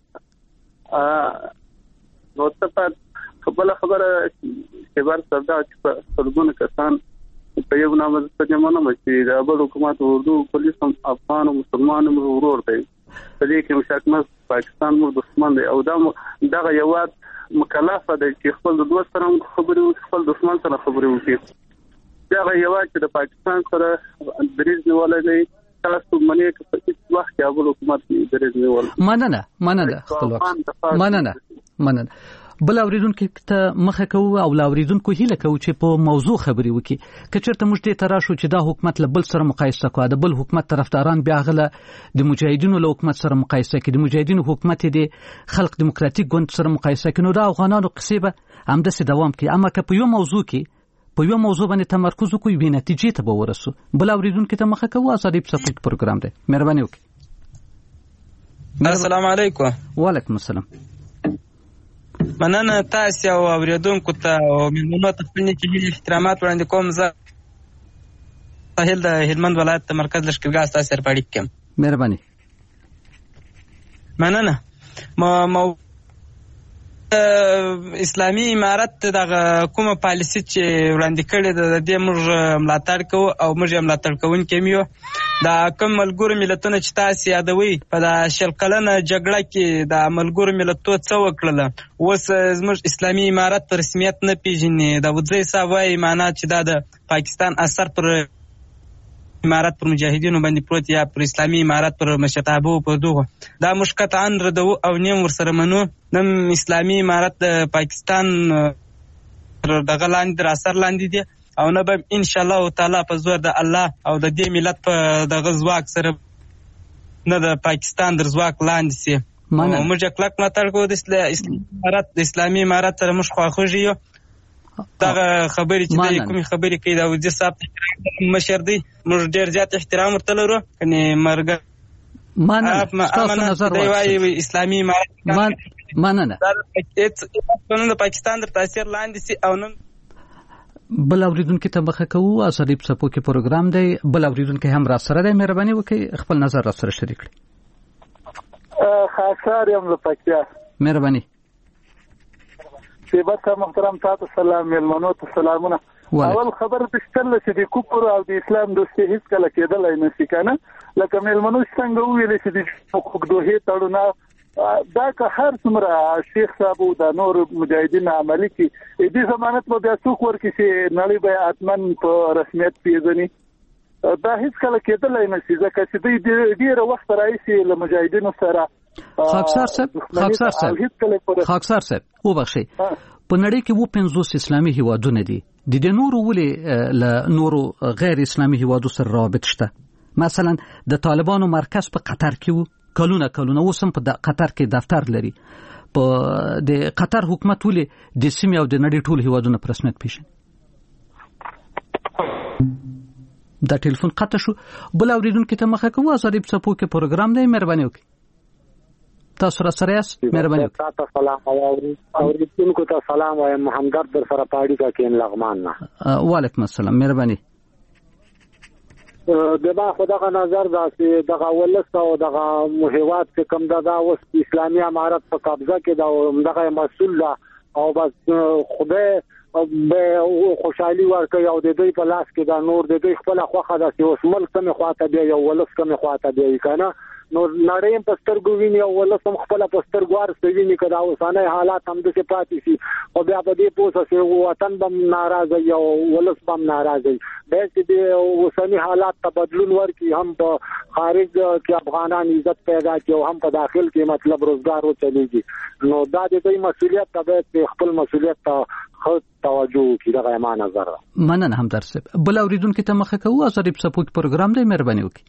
ا نو ته خپل خبره چې بار صدا چې څلګون کسان په یو نامه په جمعنه چې د بل حکومت اردو پولیس هم افغان او مسلمان ورور دی. په دې کې مشاکمت پاکستان مو دښمن دی او دا دغه یو مکلف دی چې خپل د دوه سره خبرې او خپل دښمن سره خبرې وکړي. دا یو چې د پاکستان سره دریځ نیولای دی. تاسو منی چې په هیڅ وخت کې بل حکومت دریځ نیول مننه مننه خپلواک مننه مننه. بل اوریدونکو ته مخه کوو او اوریدونکو هیله کوو چې په موضوع خبرې وکړي. کچرته موږ ته تراشو چې دا حکومت له بل سره مقایسه کوي، د بل حکومت طرفداران بیا غله د مجاهدینو له حکومت سره مقایسه کوي، د مجاهدینو حکومت د خلق دیموکراتیک ګوند سره مقایسه کوي. نو دا افغانانو قصې به همداسې دوام کوي. اما که په یو موضوع کې په یو موضوع باندې تمرکز وکړو به نتیجې ته به ورسو. بل اوریدونکو ته مخه کوو. ازادي پسپوک پروګرام دی. مهرباني وکړئ. السلام علیکم. وعلیکم السلام. مننه تاسو او اوریدونکو ته او مېلمنو ته خپل نیکي احترامات وړاندې کوم. زه ساحل د هلمند ولایت مرکز لشکرګاه تاسو سره پاړی کوم. مهرباني. مننه. ما مو اسلامي امارت دغه کومه پالیسي چې وړاندې کړې ده د دې موږ ملاتړ کوو او موږ یې ملاتړ کوونکي یو. دا کوم ملګرو ملتونه چې تاسو یادوي په دا شل کلنه جګړه کې د ملګرو ملتونو څه وکړله، اوس زموږ اسلامي امارت په رسمیت نه پیژني. دا وځي صاحب وايي معنا چې دا د پاکستان اثر پر امارت پر مجاهدینو باندې پروت یا پر اسلامي امارت پر مشتابه په دوغه دا مشکت ان ردو او نیم ورسره منو. نن اسلامي امارت د پاکستان دغه لاندې در اثر لاندې دي او نه به ان شاء الله تعالی په زور د الله او د دې ملت په دغه ځواک سره نه د پاکستان در ځواک لاندې سي. موږ کلک ملاتړ کوو د اسلامي امارت د اسلامي امارت سره موږ خواخوږي یو. دغه خبرې چې د کومې خبرې کوي دا وزیر صاحب مشر دی، موږ ډېر زیات احترام ورته لرو. یعنی مرګ مننه ستاسو نظر واخلئ. اسلامي امارت مننه د پاکستان در تاثیر لاندې سي او نن بل اوریدونکو ته مخه کوو. ازادي په سپو کې پروګرام دی، بل اوریدونکو هم را سره دی، مهرباني وکړئ خپل نظر را سره شریک کړئ. خاصار یم له پکتیا. مهرباني. سیبت محترم تاسو سلام، ملمنو ته سلامونه. اول خبر پښتل چې د کوپر او د اسلام دوستي هیڅ کله کېدل نه شي کنه، لکه ملمنو څنګه ویل چې د حقوق دوه تړونه دا که هر څومره شیخ صاحب او د نور مجاهدین عملی کی دې ضمانت به بیا څوک ورکړي چې نړۍ به اتمن په رسمیت پیژني. دا هیڅ کله کېدل نه شي ځکه چې د ډیره وخت راځي له مجاهدینو سره. خاکسار صاحب خاکسار صاحب خاکسار صاحب وبخښئ، په نړۍ کې و پنځوس اسلامي هیوادونه دي، د دې نورو ولې له نورو غیر اسلامي هیوادو سره روابط شته؟ مثلا د طالبانو مرکز په قطر کې وو، کلونه کلونه اوس هم په قطر کې دفتر لري. په د قطر حکومت ولې د سیمې او د نړۍ ټول هیوادونه په رسمیت پیژني؟ دا ټلیفون قطع شو. بل اوریدونکو ته مخه کوو. ازادي په سپو کې پروګرام دی، مهرباني وکړئ. تاسو را سره یاست، مهرباني وکړئ. تاسو سلام او اوریدونکو ته سلام وایم. محمد در سره پاړی کا کین لغمان نه. وعلیکم السلام، مهرباني. دغه خدغه نظر دا چې دغه ولست او دغه موهوات چې کوم دا اوس اسلامي امارت په قبضه کې دا دغه مسؤل او بس خدای به خوشحالي ورکړي او د دوی په لاس کې دا نور د دوی خپل خوخه ده چې اوس ملک ته خواته دی یو ولست کمه خواته دی کنه. نو نړۍ په سترګو ویني او ولست هم خپل په سترګو ورسې ویني کدا اوسانه حالات هم د څه پاتې شي او بیا په دې پوسه چې وطن بم ناراضه یو ولست بم ناراضه به چې د اوساني حالات ته بدلون ورکړي، هم په خارج کې افغانان عزت پیدا کړي او هم په داخل کې مطلب روزګار وچلېږي. نو دا د دوی مسؤلیت ته به خپل مسؤلیت ته خو توجه کی دغه ما نظر. مننه هم درسه. بل اوریدونکو ته مخه کوو. ازادي په سپوږ پروګرام دی، مهرباني وکړئ.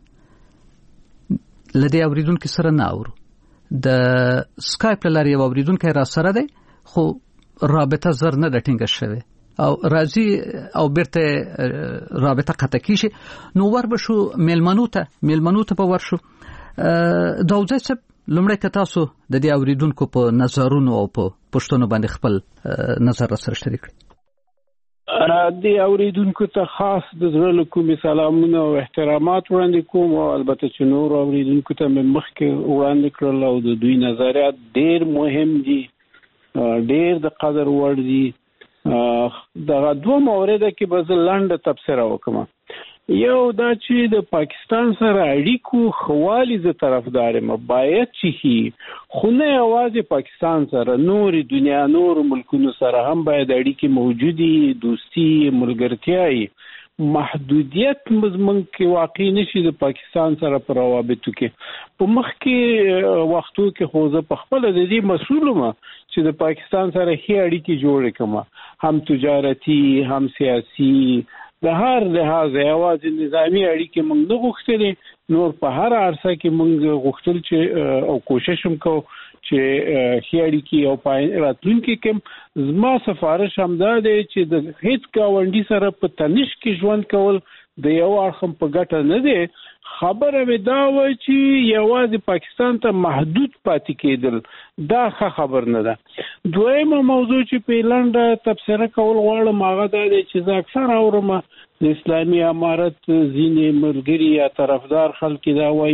لدی اوریدونکو سره نه اورو. د سکایپ لاري اوریدونکو را سره دی خو رابطه زر نه د ټینګه شوه او راځي او بیرته رابطه قطع کیږي. نو ور بشو ملمنو ته ملمنو ته په ورشو. دا وځي لمړی که تاسو د دې اوریدونکو په نظرونو او په پښتنو باندې خپل نظر سره شریک کړئ. د اوریدونکو ته خاص د زړه کومې سلامونه او احترامات وړاندې کوم او البته چې نور اوریدونکو ته مې مخکې وړاندې کړل او د دوی نظریات ډېر مهم دي، ډېر د قدر وړ دي. دغه دوه مورده کې به زه لنډه تبصره وکړم. یو دا چې د پاکستان سره اړیکو خوالي ز طرفدار م باید چې خو نه یوازې پاکستان سره نوري دنیا نور ملکونو سره هم باید اړیکې موجودي، دوستي، ملګرتیاي. محدودیت مزمن کې واقع نشي د پاکستان سره پر روابطو کې. په مخ کې وختو کې خو زه په خپل د دې مسؤل ما چې د پاکستان سره هي اړیکې جوړې کړم، هم تجارتي هم سیاسي، د هر لحاظ یوازې نظامی اړیکې موږ نه غوښتلې، نور په هر عرصه کې موږ غوښتل چې او کوشش هم کوو چې ښې اړیکې او په راتلونکي کې زما سفارش همدا دی چې د هیڅ ګاونډي سره په تنش کې ژوند کول د یو اړخ په ګټه نه دی. خبره مې دا وای چې یوازې پاکستان ته محدود پاتې کېدل دا ښه خبر نه ده. دویمه موضوع چې په لنډه تبصره کول غواړم هغه دا دی چې زه اکثر اورم د اسلامي امارت ځینې ملګري یا طرفدار خلک دا وایي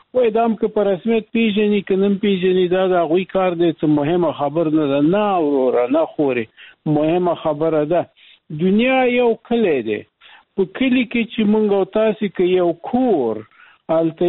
وای دام که په رسمیت پیژني که نه پیژني دا د هغوی کار دی، څه مهمه خبر نه ده. نه وروره نه خورې، مهمه خبره ده دنیا یو کلی دی. په کلی کې چې موږ او تاسې که یو کور هلته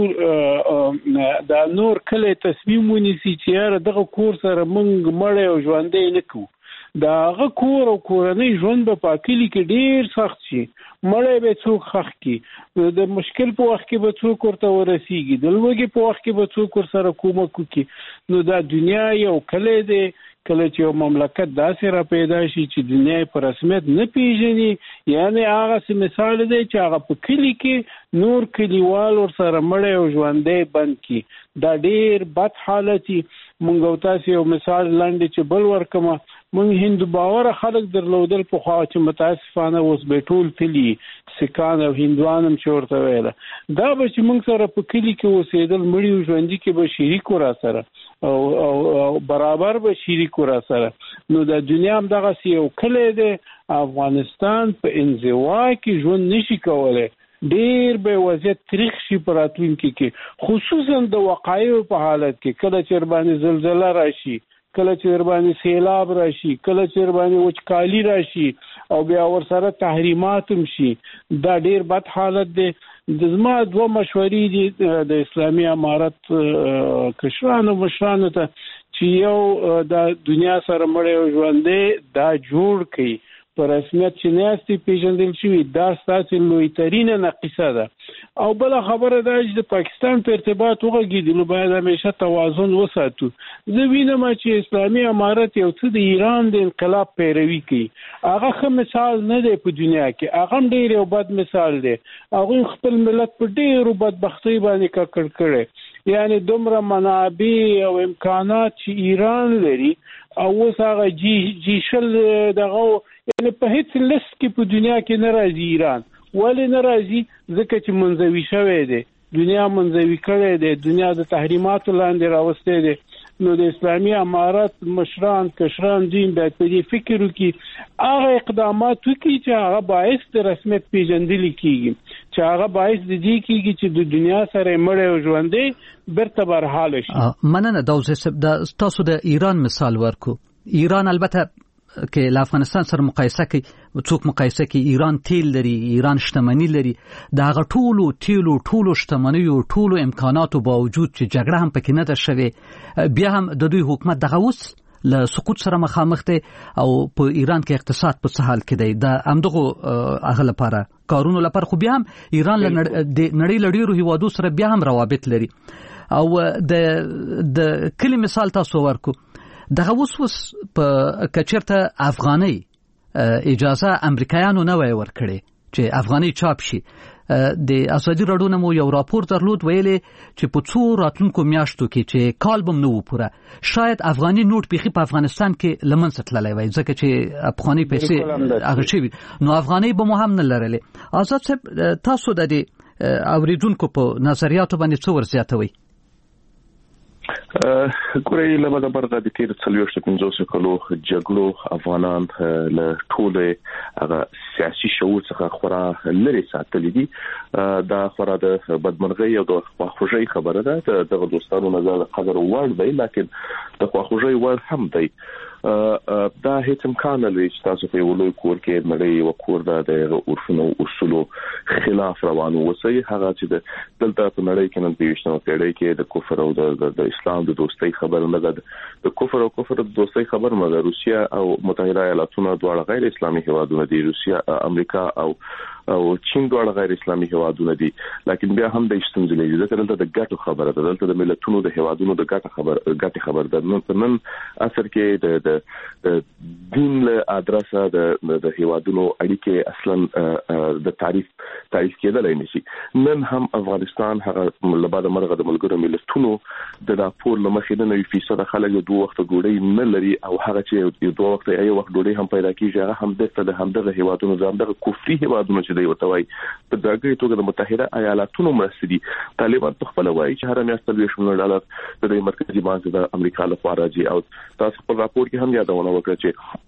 یو دا نور کلی تصمیم ونیسي چې یاره دغه کور سره موږ مړی او ژوندی نه کوو، د هغه کور او کورنۍ ژوند به په کلي کې ډېر سخت شي. مړی به څوک خښ کړي، د مشکل په وخت کې به څوک ورته ورسیږي، د لوږې په وخت کې به څوک ورسره کومک وکړي. نو دا دنیا یو کلی دی. کله چې یو مملکت داسې را پیدا شي چې دنیا په رسمیت نه پیژني، یعنی هغه مثال دی چې هغه په کلي کې نور کلیوال ورسره مړی او ژوندی بند کړي، دا ډېر بد حالت. مونږ او تاسې یو مثال لاندې چې بل ورکمه، مونږ هندو باوره خلک درلودل پخوا چې متاسفانه اوس به ټول تلي سکان او هندوان هم چې ورته ویله. دا به چې مونږ سره په کلي کې اوسېدل مړي او ژوندي کې به شریک را سره او او برابر به شریک را سره. نو د دنیا هم دغسې یو کلی دی. افغانستان په انزوا کې ژوند نشي کولی، ډیر به وضعیت تاریخ شي په راتلونکي کې، خصوصا د وقایعو په حالت کې. کله چې ورباندې زلزله راشي، کله چې ورباندې سیلاب راشي، کله چې ورباندې وچکالي راشي او بیا ورسره تحریمات هم شي، دا ډیر بد حالت دی. د زما دوه مشورې دي د اسلامي امارت کشرانو مشرانو ته چې یو د دنیا سره مړی او ژوندی دا جوړ کړي، په رسمیت چې نیاستی پیژندل شوي، دا ستاسې لویترینه نقیصه ده. او بله خبره دا چې د پاکستان په ارتباط وغږېدلو باید همیشه توازن وساتو. زه وینم چې اسلامي امارت یو څه د ایران د انقلاب پیروي کوي، هغه ښه مثال نه دی په دنیا کې، هغه هم ډېر یو بد مثال دی. هغوی خپل ملت په ډېرو بدبختۍ باندې ککړ کړی، یعنی دومره منابع او امکانات چې ایران لري او اوس هغه جی جی شل دغه یعنی په هیڅ لست کې په دنیا کې نه راځي ایران. ولې نه راځي؟ ځکه چې منزوي شوی دی، دنیا منزوي کړی دی، دنیا د تحریماتو لاندې راوستی دی. نو د اسلامي امارت مشران کشران دین باید په دې فکر وکړي، هغه اقدامات وکړي چې هغه باعث د رسمیت پیژندلي کېږي، چې هغه باعث د دې کېږي چې د دنیا سره مړی او ژوندی بیرته برحاله شي. مننه داوود صاحب. د تاسو د ایران مثال ورکو. ایران البته کې له افغانستان سره مقایسه کوي، څوک مقایسه کوي ایران تیل لري، ایران شتمنی لري، د هغه ټولو تیلو ټولو شتمنیو ټولو امکاناتو باوجود چې جګړه هم پکې نه ده شوې، بیا هم د دوی حکومت دغه اوس له سقوط سره مخامخ دی او په ایران کې اقتصاد په څه حال کې دی. د همدغه هغه لپاره کارونو لپاره خو بیا هم ایران له نړۍ له ډېرو هیوادو سره بیا هم روابط لري. او د د کلی مثال تاسو ورکو، دغه اوس اوس په کچرته افغاني اجازه امریکایانو نه وای ورکړي چې افغاني چاپ شي. د ازادي راډیو نمو یو راپور درلود ویلي چې په څو راتلونکو میاشتو کې چې کال بم نه و پوره، شاید افغاني نوټ بيخي په افغانستان کې لمنځه تللی وای، ځکه چې افغاني پیسې هغه شي نو افغاني به مو هم نه لرلې. آزاد صاحب تاسو د دې اوریدونکو په نظریاتو باندې څه ورزیاتوي؟ ګورئ له بده برخه د تیر څلوېښت پنځوس کلو جګړو افغانان له ټولې هغه سیاسي شعور څخه خورا لري ساتلي دي. دا خورا د بدمرغۍ او د خواخوږۍ خبره ده. دغه دوستانو نظر قدر وړ دی، لکن د خواخوږۍ وړ هم دی. دا هیڅ امکان نه لري چې تاسو په یو لوی کور کې مړی او کور د عرفونو اصولو خلاف روان اوسئ. هغه چې د دلته په نړۍ کې نن په یوشتمه پیړۍ کې د کفر او د اسلام د دوستۍ خبر نه ده، د کفر او کفر د دوستۍ خبر نه ده. روسیا او متحده ایالاتونه دواړه غیر اسلامي هیوادونه دي، روسیا امریکا او او چین دواړه غیر اسلامي هیوادونه دي، لکن بیا هم د اشتمزلي دي. ځکه دلته د ګټو خبره ده، دلته د ملتونو د هیوادونو د ګټه خبر ګټه خبر ده. نن نن اثر کې د د دین له ادرسه د د هیوادونو اړیکې اصلا د تعریف تعریف کېدلای نشي. نن هم افغانستان هغه لباده مرغه د ملګرو ملتونو د راپور لمخې نه نوي فیصد خلک دوه وخت ډوډۍ نه لري، او هغه چې دوه وخت یو وخت ډوډۍ هم پیدا کیږي هغه هم د همدغه هیوادونو زمدغه کفري هیوادونو چې دی وتوي په دغه توګه د متحده ایالاتونو مرستې دي. طالبان په خپل وایي چې هر میاشت څلوېښت میلیونه ډالر د مرکزي بانک د امریکا لخوا راځي، او تاسو په راپور کې هم یادونه وکړه چې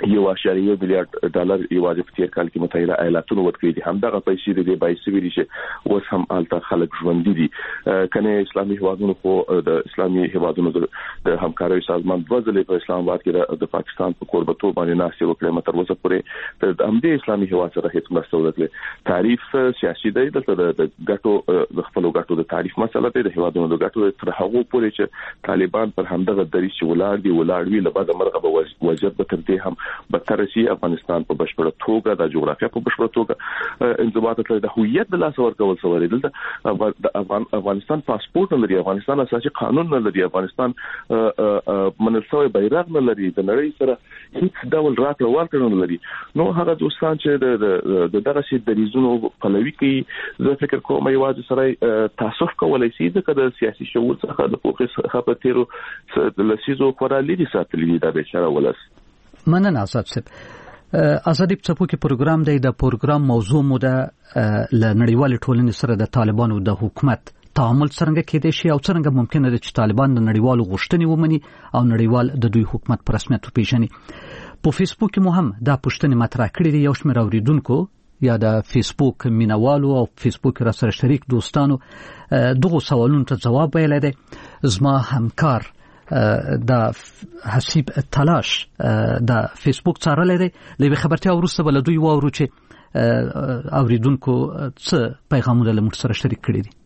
یو اشاریه میلیارډ ډالر یوازې په تیر کال کې متحده ایالاتونو ورکړي دي. همدغه پیسې د دې بایسي ویلي چې اوس هم الته خلک ژوند دي. کنه اسلامي هیوادونو خو د اسلامي هیوادونو د همکارۍ سازمان د وزلې په اسلام آباد کې د پاکستان په قربتو باندې ناسي وکړه متر وسه پورې د همدې اسلامي هیواد سره هیڅ مرسته ورکړي. تعریف سیاسي دی د ګټو د خپل ګټو د تعریف مسله ده د هیوادونو د ګټو تر هغه پورې چې طالبان پر همدغه دریځ چې ولاړ دي ولاړ وی لبا د مرغه به وجب تر دې هم بدتر شي. افغانستان په بشپړه توګه د جغرافیه په بشپړه توګه انضباط کړی د هویت د لاس ورکول سوی دلته د افغانستان پاسپورت نه لري، افغانستان اساسي قانون نه لري، افغانستان منل شوی بیرغ نه لري، د نړۍ سره هیڅ ډول راکړه ورکړه نه لري. نو هغه دوستان چې د دغه شی د ریزونو پلوي کوي زه فکر کوم یوازې سره تاسف کولای شي د سیاسي شعور څخه د فوکس خپتیرو د لسیزو خورالي دي ساتلي دا بشاره ولس. مننه آزاد صاحب. آزادی په څپو کې پروګرام دی. د پروګرام موضوع مو د نړیوال ټولنې سره د طالبانو د حکومت تعامل څنګه کېدای شي او څنګه ممکن ده چې طالبان د نړیوالو غوښتنې ومني او نړیوال د دوی حکومت په رسمیت وپیژني. په فیسبوک کې مو هم دا پوښتنې مطرح کړې دي. یو شمېر اوریدونکو یا د فیسبوک مینوالو او فیسبوک را سره شریک دوستانو دغه سوالونو ته جواب ویلی دی. زما همکار د حسیب تلاش د فیسبوک څارلی دی. له خبرتیا وروسته به له دوی واورو چې اوریدونکو څه پیغامونه له موږ سره شریک کړي دي.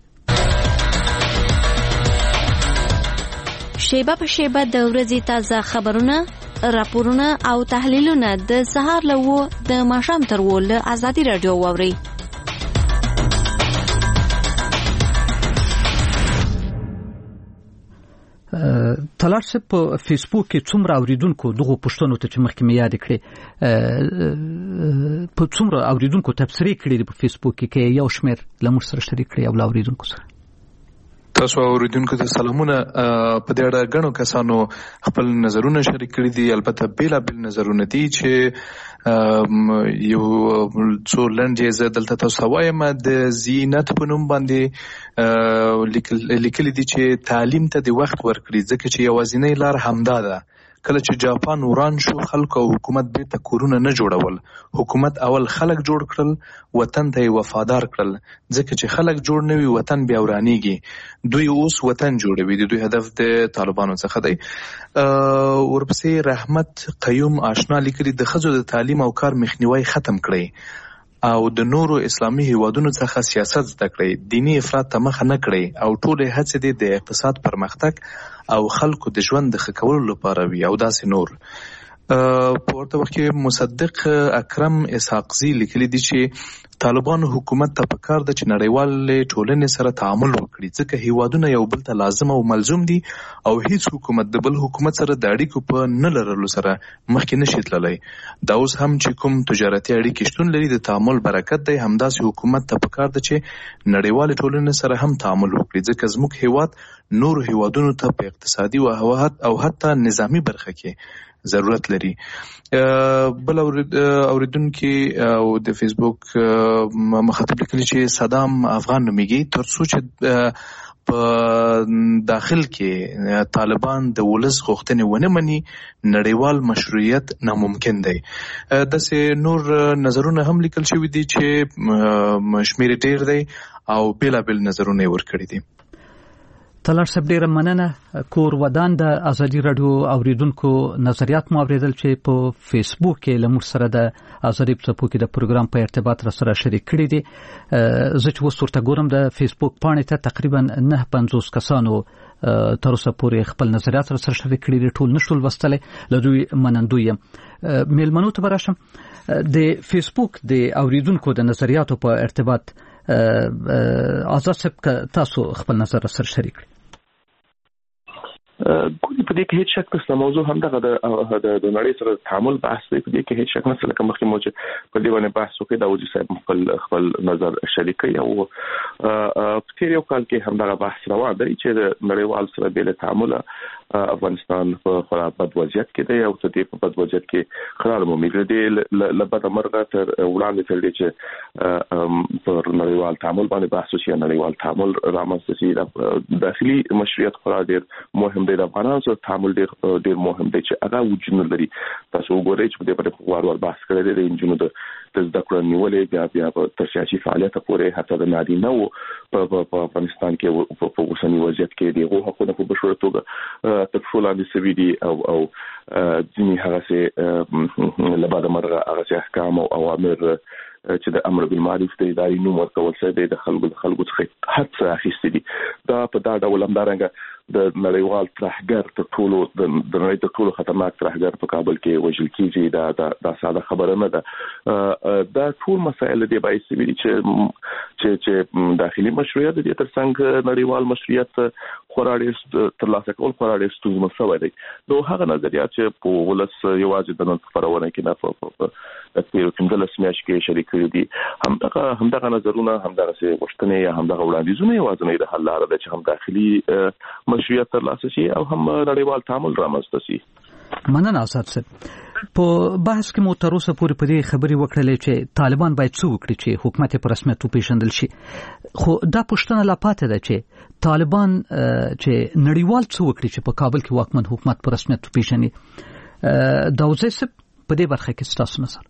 شیبه په شیبه د ورځې تازه خبرونه، راپورونه او تحلیلونه د سهار له و د ماښام تر و له ازادي راډیو واورئ. تلار صاحب په فیسبوک کې څومره اوریدونکو دغه پوښتنو ته چې مخکې مې یاد کړې په څومره اوریدونکو تبصرې کړې دي په فیسبوک کې یو شمېر له موږ سره شریک کړي او له اوریدونکو سره؟ تاسو اوریدونکو ته سلامونه. په دې اړه غنو کسانو خپل نظرونه شریک کړي دي. البته بیل بیل نظرونه دي چې یو څو لنډه زه دلته تاسو وایم د زینت په نوم باندې لیکل دي چې تعلیم ته د وخت ورکړي ځکه چې یوازینی لار همدا ده. کله چې جاپان وران شو خلکو او حکومت بیرته کورونه نه جوړول. حکومت اول خلک جوړ کړل، وطن ته وفادار کړل. ځکه چې خلک جوړ نه وي وطن بیا ورانیږي. دوی اوس وطن جوړوي. د دوی هدف د طالبانو څخه دی. ورپسې رحمت قیوم آشنا لیکلي د ښځو د تعلیم او کار مخنیوي ختم کړي او د نورو اسلامي هیوادونو څخه سیاست زده کړي، دینی افراط ته مخه نه کړي او ټولې هڅې د اقتصاد پرمختګ او خلکو د ژوند د ښه کولو لپاره وي او داسې نور. په ورته وخت کې مصدق اکرم اسحاقزي لیکلي دي چې طالبانو حکومت ته پکار ده چې نړیوال ټولنې سره تعامل وکړي ځکه هیوادونه یو بل ته لازم او ملزوم دي او هیڅ حکومت د بل حکومت سره د اړیکو په نه لرلو سره مخکې نشي تللی. دا اوس هم چې کوم تجارتي اړیکې شتون لري د تعامل برکت دی. همداسې حکومت ته پکار ده چې نړیوال ټولنې سره هم تعامل وکړي ځکه زموږ هیواد نور هیوادونو ته په اقتصادي او حتی نظامی برخه کې ضرورت لري. بل اوریدونکو او د فیسبوک مخاطب لیکلي چې صدام افغان نومیږي ترڅو چې په داخل کې طالبان د ولس غوښتنې ونه مني نړیوال مشروعیت ناممکن دی. داسې نور نظرونه هم لیکل شوي دي چې شمیر ډیر دی او بیلابیل نظرونه یې ورکړي دي. تلار صاحب ډیره مننه. کور ودان د ازادي رادیو اوریدونکو نظریات مو اوریدل چې په فیسبوک کې له موږ سره د ازادي په څپو کې د پروګرام په ارتباط را سره شریک کړي دي. زه چې اوس ورته ګورم د فیسبوک پاڼې ته تقریبا نه پنځوس کسانو تر اوسه پورې خپل نظریات را سره شریک کړي دي. ټول نشول وستلې له دوی منندوی یم. میلمنو ته براشم د فیسبوک د اوریدونکو د نظریاتو په ارتباط آزاد صاحب تاسو خپل نظر سره شریک کړئ. ګوري په دې کې هیڅ شک نشته. موضوع هم دغه د د نړۍ سره تعامل بحث دی. په دې کې هیڅ شک نشته لکه مخکې مو چې په دې باندې بحث وکړ دا وځي صاحب خپل خپل نظر شریک کړي او په تیر یو کال کې هم دغه بحث روان دی چې د نړیوال سره د تعامل افغانستان په خورا بد وضعیت کې دی او څه دې په بد وضعیت کې قرار مومي دی لبد مرغه تر وړاندې تر دې چې پر نړیوال تعامل باندې بحث وشي نړیوال تعامل رامنځته شي داخلي مشروعیت خورا ډېر مهم دی د افغانانو سره تعامل ډېر ډېر مهم دی چې هغه وجود لري تاسو وګورئ چې په دې باندې وار وار بحث کړی دی د انجونو د زده کړو نیولې بیا بیا په سیاسي فعالیت پورې حتی د نارینه وو په افغانستان کې په اوسنی وضعیت کې دی هغه حقوق په بشپړ توګه تکفل علی سویدي او او ځینې هغه څه لبعد مرغه هغه احکام او اوامر چې د امر بالمعروف د اداري نوم ورکول شوی د خلکو د خلکو څخه حد اخیستي دي دا په دا ډول همدارنګه د نړیوال ترهګر ته ټولو د نړۍ ته ټولو خطرناک ترهګر په کابل کې وژل کیږي دا دا ساده خبره نه ده دا ټول مسایل دی باعث وي چې چې چې داخلي مشروعیت د ترڅنګ نړیوال مشروعیت خورا ډېر ترلاسه کول خورا ډېر ستونزمن شوی دی نو هغه نظریات چې په ولس یوازې د نن خبرونه کې نه په د تیر څنګه لسمیاش کې شریک کړي دي همدغه همدغه نظرونه همدغه وشتنې یا همدغه وړاندیزونه یوازې د حل لاره ده چې هم داخلي مشروعیت ترلاسه شي او هم نړیوال تعامل رامنځته شي مننه آزاد صاحب په بحث کې مو تر اوسه پورې په دې خبرې وکړلې چې طالبان باید څه وکړي چې حکومت په رسمیت وپیژندل شي خو دا پوښتنه لا پاتې ده چې طالبان چې نړیوال څه وکړي چې په کابل کې واکمن حکومت په رسمیت وپیژني داوود صاحب په دې برخه کې ستاسو نظر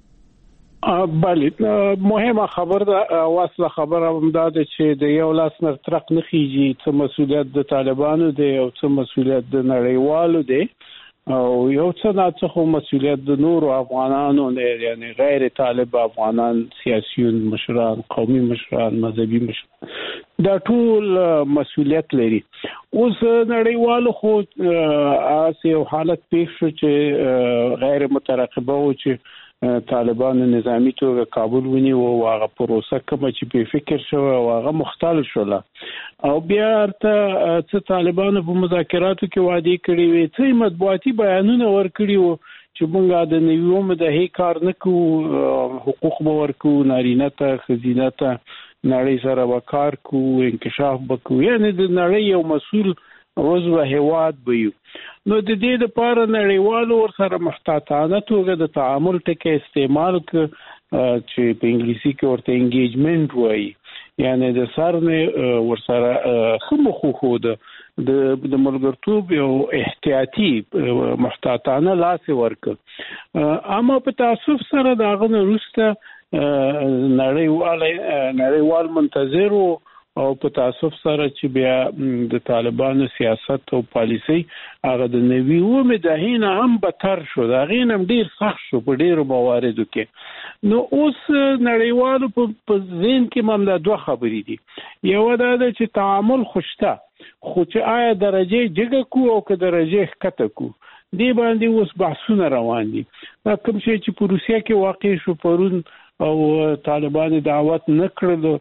بله مهمه خبر ده واصله خبره هم دا ده چې د یو لاس نه ترق نه خيږي څه مسؤلیت د طالبانو دی او څه مسؤلیت د نړیوالو دی او یو څه نه څه مسؤلیت د نورو افغانانو نه یعنی غیر طالب افغانان سیاسيون مشران قومي مشران مذهبي مشران دا ټول مسؤلیت لري اوس نړیوالو خو اسه حالت پیښ شو چې غیر مترقبه و چې طالبان نظامی توګه کابل ونیو او هغه پروسه کوم چې په فکر شو او هغه مختلف شول او بیا ته چې طالبان په مذاکراتو کې وعده کړی وي چې مطبوعاتي بیانونه ورکړي وو چې موږ د نیوم د هي کار نکو حقوق به ورکو نارینه ته خزینه ته نړۍ سره وکړ کو انکشاف وکړو یعنی د نړۍ یو مسؤل عضو هیواد بيو نو د دې لپاره نړیوالو ور سره محتاطانه توګه د تعامل ټکي استعمال ک چې په انګلیسي کې ورته انګیجمنت وایي یعنی د سرنه ور سره خمو خو خو د د ملګرتوب یو احتیاطي محتاطانه لاس ورک اما په تاسف سره داغه وروسته نړیوال نړیوال منتظر او په تاسف سره چې بیا د طالبانو سیاست او پالیسي هغه د نوي و مدهینه هم بتر شو دا غینم ډیر سخت شو په ډیرو مواردو کې نو اوس نړیوالو په ذهن کې مملا دوه خبرې دي یو دا چې تعامل خوشته خو چې آیا درجه جګه کو او که درجه کته کو دی باندې اوس بحثونه روان دي کوم شي چې په روسیا کې واقع شو پرون او طالبان دعوت نکړل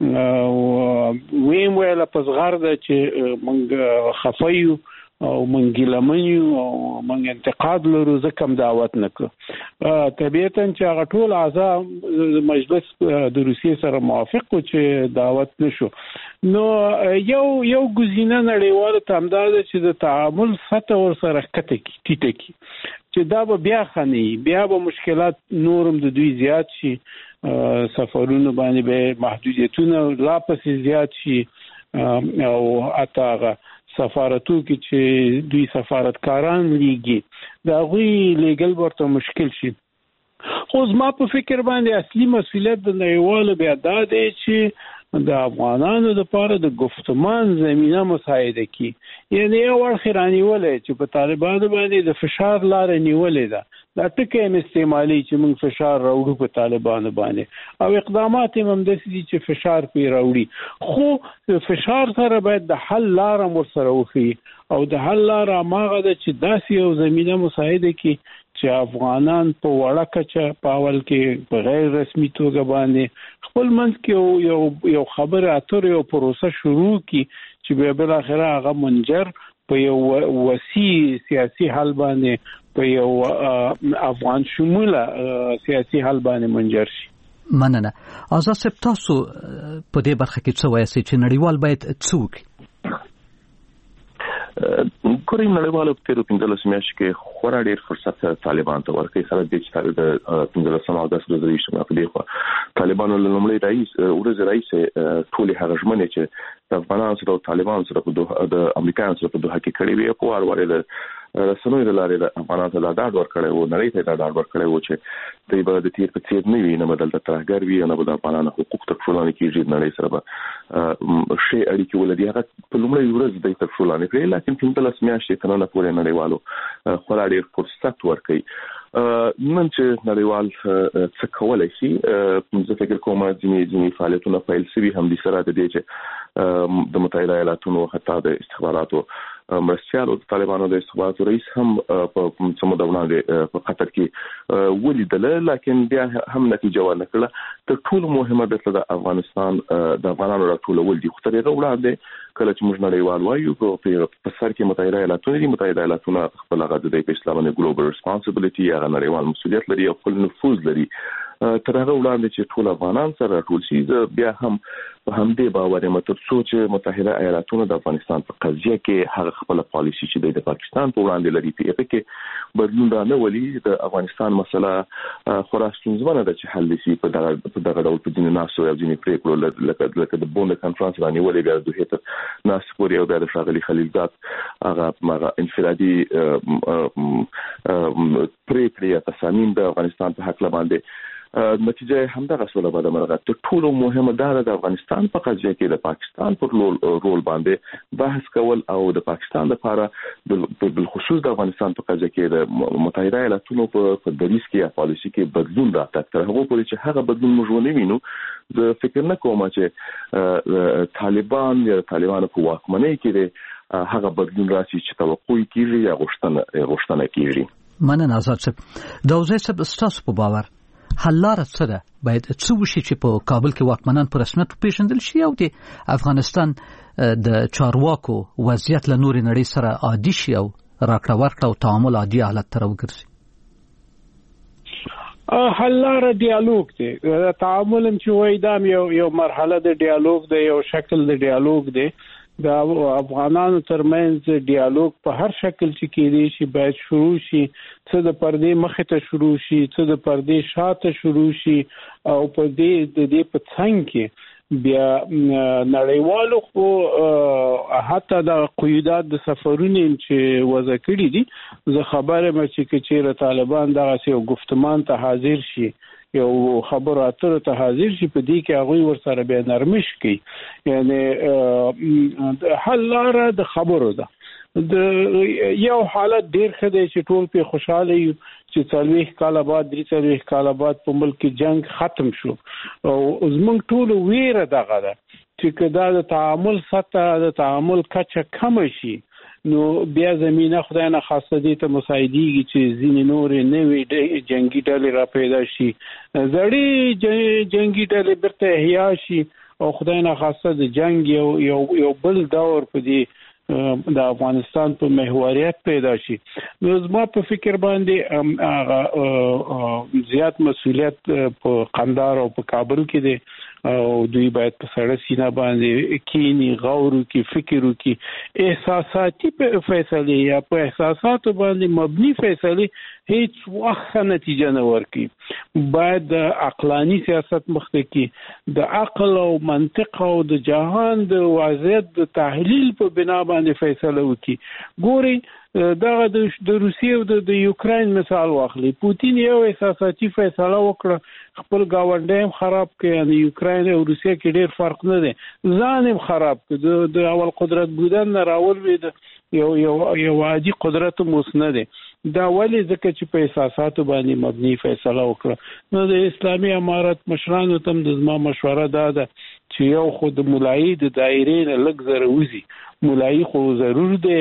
ویم ویل په زغر د چې مونږ خفایو او مونږ لمنیو او مونږ انتقاد لرو ځکه هم دعوت نکړو طبيعتا چې هغه ټول اعضاء مجلس د روسیې سره موافق چې دعوت نشو نو یو یو ګزینه نړیواله تمداد چې د تعامل سطح ور سره کته کی ټیټه کی چې دا به بیا خني بیا به مشکلات نورم د دوی زیات شي سفرونه باندې به محدودیتونه لا پسې زیات شي او اتاغه سفارتو کې چې دوی سفارتکاران لیږي دا غوي لیګل ورته مشکل شي خو زما په فکر باندې اصلي مسؤلیت د نړیوالو بیا دا دی چې د افغانانو لپاره د گفتمان زمينه مساعده کی یعنی یو ورخرانی ولې چې په طالبانو باندې د فشار لار نیولې ده دا ټکه هم استعمالي چې موږ فشار راوړو په طالبانو باندې او اقدامات هم د سې چې فشار پی راوړي خو فشار سره باید د حل لار مو سره وخی او د حل لار ماغه د چې داسې یو زمينه مساعده کی چې افغانان په وړه کچه پاول کې په غیر رسمي توګه باندې خپل منځ کې یو یو خبره اترې او پروسه شروع کی چې به بل اخره هغه منجر په یو وسیع سیاسي حل باندې په یو افغان شموله سیاسي حل باندې منجر شي مننه آزاد صاحب تاسو په دې برخه کې څه وایي چې نړیوال باید څه وکړي ګورئ نړیوالو په تیرو پنځلس میاشتو کې خورا ډېر فرصت طالبان ته ورکړي سره د چې د پنځلسم اګست ورځ ریښتیا په دی خو طالبانو له لومړي رئیس ورځ رئیس ټول هغه ژمنې چې د افغانانو سره او طالبانو سره په دوه د امریکایانو سره په دوه کې کړي وي په وار واره د رسنوي لارې د افغانانو ته ډاډ ورکړی وو نړۍ ته ډاډ ورکړی وو چې دوی به د تیر په څیر نه وي نه بدل د ترهګر وي نه به د افغانانو حقوق تر ټولنې کېږي نړۍ سره به شی اړیکې ولري هغه په لومړي ورځ د تر ټولنې پرې لکه پنځلس میاشتې تر نن پورې نړیوالو خورا ډېر فرصت ورکړي نن چې نړیوال څه کولای شي زه فکر کوم چې ځینې فعالیتونه پیل شوي هم د سره د دې چې د متحده ایالاتونو حتی د استخباراتو مرستيال او طالبانو د استخباراتو رئیس هم په سمو دولانه په قطر کې ولیدل لکه بیا هم نتیجه ورنکړه تر ټولو مهمه د افغانستان د افغانانو راټولول دي خو تر هغه وړاندې کله چې موږ نړیوال وایو په سر کې متحده ایالاتونه دي متحده ایالاتونه خپل غږ د اسلامي ګلوبل ریسپانسیبিলিټي هغه نړیوال مسؤلیت لري او خپل نفوذ لري تر هغه وړاندې چې ټول افغانان سره ټول شي بیا هم په همدې باور یم تر څو چې متحده ایالاتونه د افغانستان په قضیه کې هغه خپل پالیسي چې د پاکستان په وړاندې لري په هغه کې بدلون را نه ولي د افغانستان مسله خورا ستونزمنه ده چې حل شي په دغه په دغه ډول په دیني ناسو او ځینې پریکړو لکه لکه د بوند کانفرنس باندې ولې بیا د هیته ناس پورې او بیا د شاغلي خلیلزاد هغه هغه انفرادي پریکړې تصامیم د افغانستان په حق باندې نتیجه همدغه سره به د مرغه ته ټولو مهمه ده د افغانستان په قضیه کې د پاکستان پر رول باندې بحث کول او د پاکستان لپاره بل خصوص د افغانستان په قضیه کې د متحده ایالاتونو په دریس کې پالیسي کې بدلون راځي تر هغه پورې چې هغه بدلون موږ ونه وینو د فکر نه کوم چې طالبان یا طالبان په واکمنۍ کې هغه بدلون راشي چې توقع کیږي یا غوښتنه غوښتنه کیږي مننه آزاد صاحب د وزیر صاحب ستاسو په باور حل لاره څه ده باید څه وشي چې په کابل کې واکمنان په رسمیت وپېژندل شي او د افغانستان د چارواکو وضعیت له نورې نړۍ سره عادي شي او راکړه ورکړه او تعامل عادي حالت ته راوګرځي حل لاره ډیالوګ دی تعامل چې وای دا یو یو مرحله د ډیالوګ دی یو شکل د ډیالوګ دی د افغانانو ترمنځ ډیالوګ په هر شکل چې کېدی شي باید شروع شي څه د پردې مخې ته شروع شي څه د پردې شاته شروع شي او په دې د دې په څنګ کې بیا نړیوالو خو حتی د قیودات د سفرونو چې وضع کړي دي زه خبره مې چې چیرې طالبان دغه یو گفتمان ته حاضر شي یو خبرو اترو ته حاضر شي په دې کې هغه ورسره به نرمش کوي یعنی حل لاره د خبرو ده د یو حالت ډیر ښه دی چې ټول په خوشاله یو چې څلوېښت کاله بعد درې څلوېښت کاله بعد په ملک کې جنگ ختم شو او زموږ ټول ویره دغه ده چې کدا د تعامل سطح د تعامل کچه کم شي نو بیا زمينه خدای نه خاصه دي ته مساعدېږي چې ځینې نورې نوې جنگي ډلې را پیدا شي زړې جنگي ډلې برته احیا شي او خدای نه خاصه د جنگ یو یو یو بل دور په دې د افغانستان په محوریت پیدا شي نو زما په فکر باندې هغه زیات مسؤلیت په قندهار او په کابل کې دی او دوی باید په سړه سینه باندې کینی غور وکړي فکر وکړي احساساتي فیصله یا په احساساتو باندې مبني فیصله هیڅ وخت نتیجه نه ورکړي باید د عقلاني سیاست مخته کې د عقل او منطق او د جهان د وضعیت د تحلیل په بنا باندې فیصله وکړي ګوري دغه د روسیې او د یوکرين مثال واخلي پوتین یو احساساتي فیصله وکړه خپل گاونډي هم خراب کړي یعنی یوکرين او روسیې کې ډېر فرق نه دی ځان هم خراب کړي د اول قدرت بودن نه راولوي یو یو یو عادي قدرت موس نه دی دا ولی ځکه چې په احساساتو باندې مبني فیصله وکړه نو د اسلامي امارت مشرانو ته د زما مشوره ده چې یو خود مولایي د دایرې نه لږ زره وزي مولایي خو ضرور دی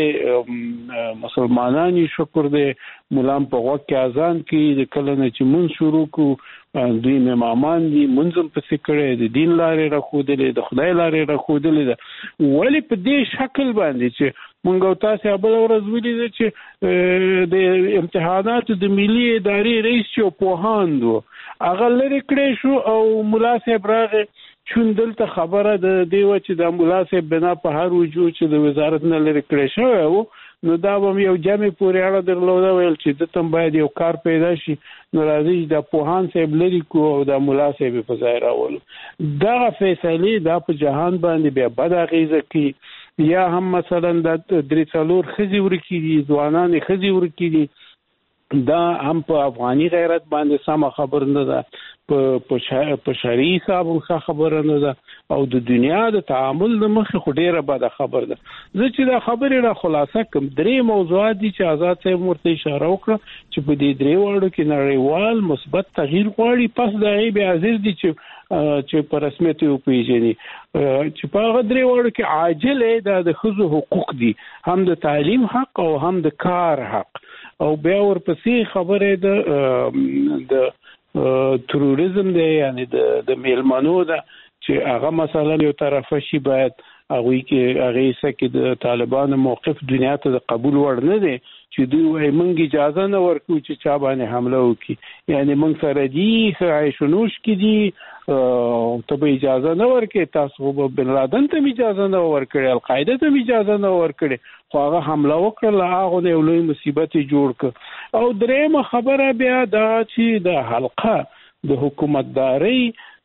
مسلمانانی شکر دی مولام په وخت کې اذان کوي د کله نه چې مون شروع کو دوی امامان دي منظم پسې کړي د دین لارې راخودلې د خدای لارې راخودلې ده ولی په دې شکل باندې چې مونږ تاسو بل ورځ ویلي چې د امتحاناتو د ملي ادارې رئیس چې په هاندو هغه لري کړی شو او مولا صاحب راغی چون دلته خبره د دیو چې د امبولانس بنا په هر وجو چې د وزارت نه لري کړی شو نو دا به یو جمع پورې اړه درلوده ویل چې د تم باید یو کار پیدا شي نو راځي د پوهان صاحب لري کو او د مولا صاحب په ځای راول دا فیصله دا په جهان باندې بیا بد اغیزه کوي یا هم مثلا د درې څلور خزي ورکی دي ځوانان خزي ورکی دي دا هم په افغاني غیرت باندې سم خبر نه ده په په شرعي حساب خبره نه ده او د دنیا د تعامل د مخ خډيره بعد خبر ده زه چې دا خبره را خلاصه کوم درې موضوعات دي چې آزاد صاحب مرته اشاره وکړه چې په دې درې وړو کې نړیوال مثبت تغییر غواړي پس دا ای به عزیز دي چې چې په رسمیت یو پیژني چې په هغه درې وړو کې عاجل د خزو حقوق دي هم د تعلیم حق او هم د کار حق او بیا ورپسې خبره د د تروریزم دی یعنی د د میلمنو ده چې هغه مثلا یو طرفه شي باید هغه کې هغه سکه د طالبانو موقف دنیا ته د قبول وړ نه دی چې دوی وايي مونږ اجازه نه ورکو چې چا باندې حمله وکړي یعنی مونږ سره دی عيشونوش کې دي ته به اجازه نه ورکې تاسو به بن لادن ته اجازه نه ورکړي القاعده ته اجازه نه ورکړي خو هغه حمله وکړه هغه د لوی مصیبت جوړ ک او درېمه خبره بیا دا چې د حلقه د حکومتداري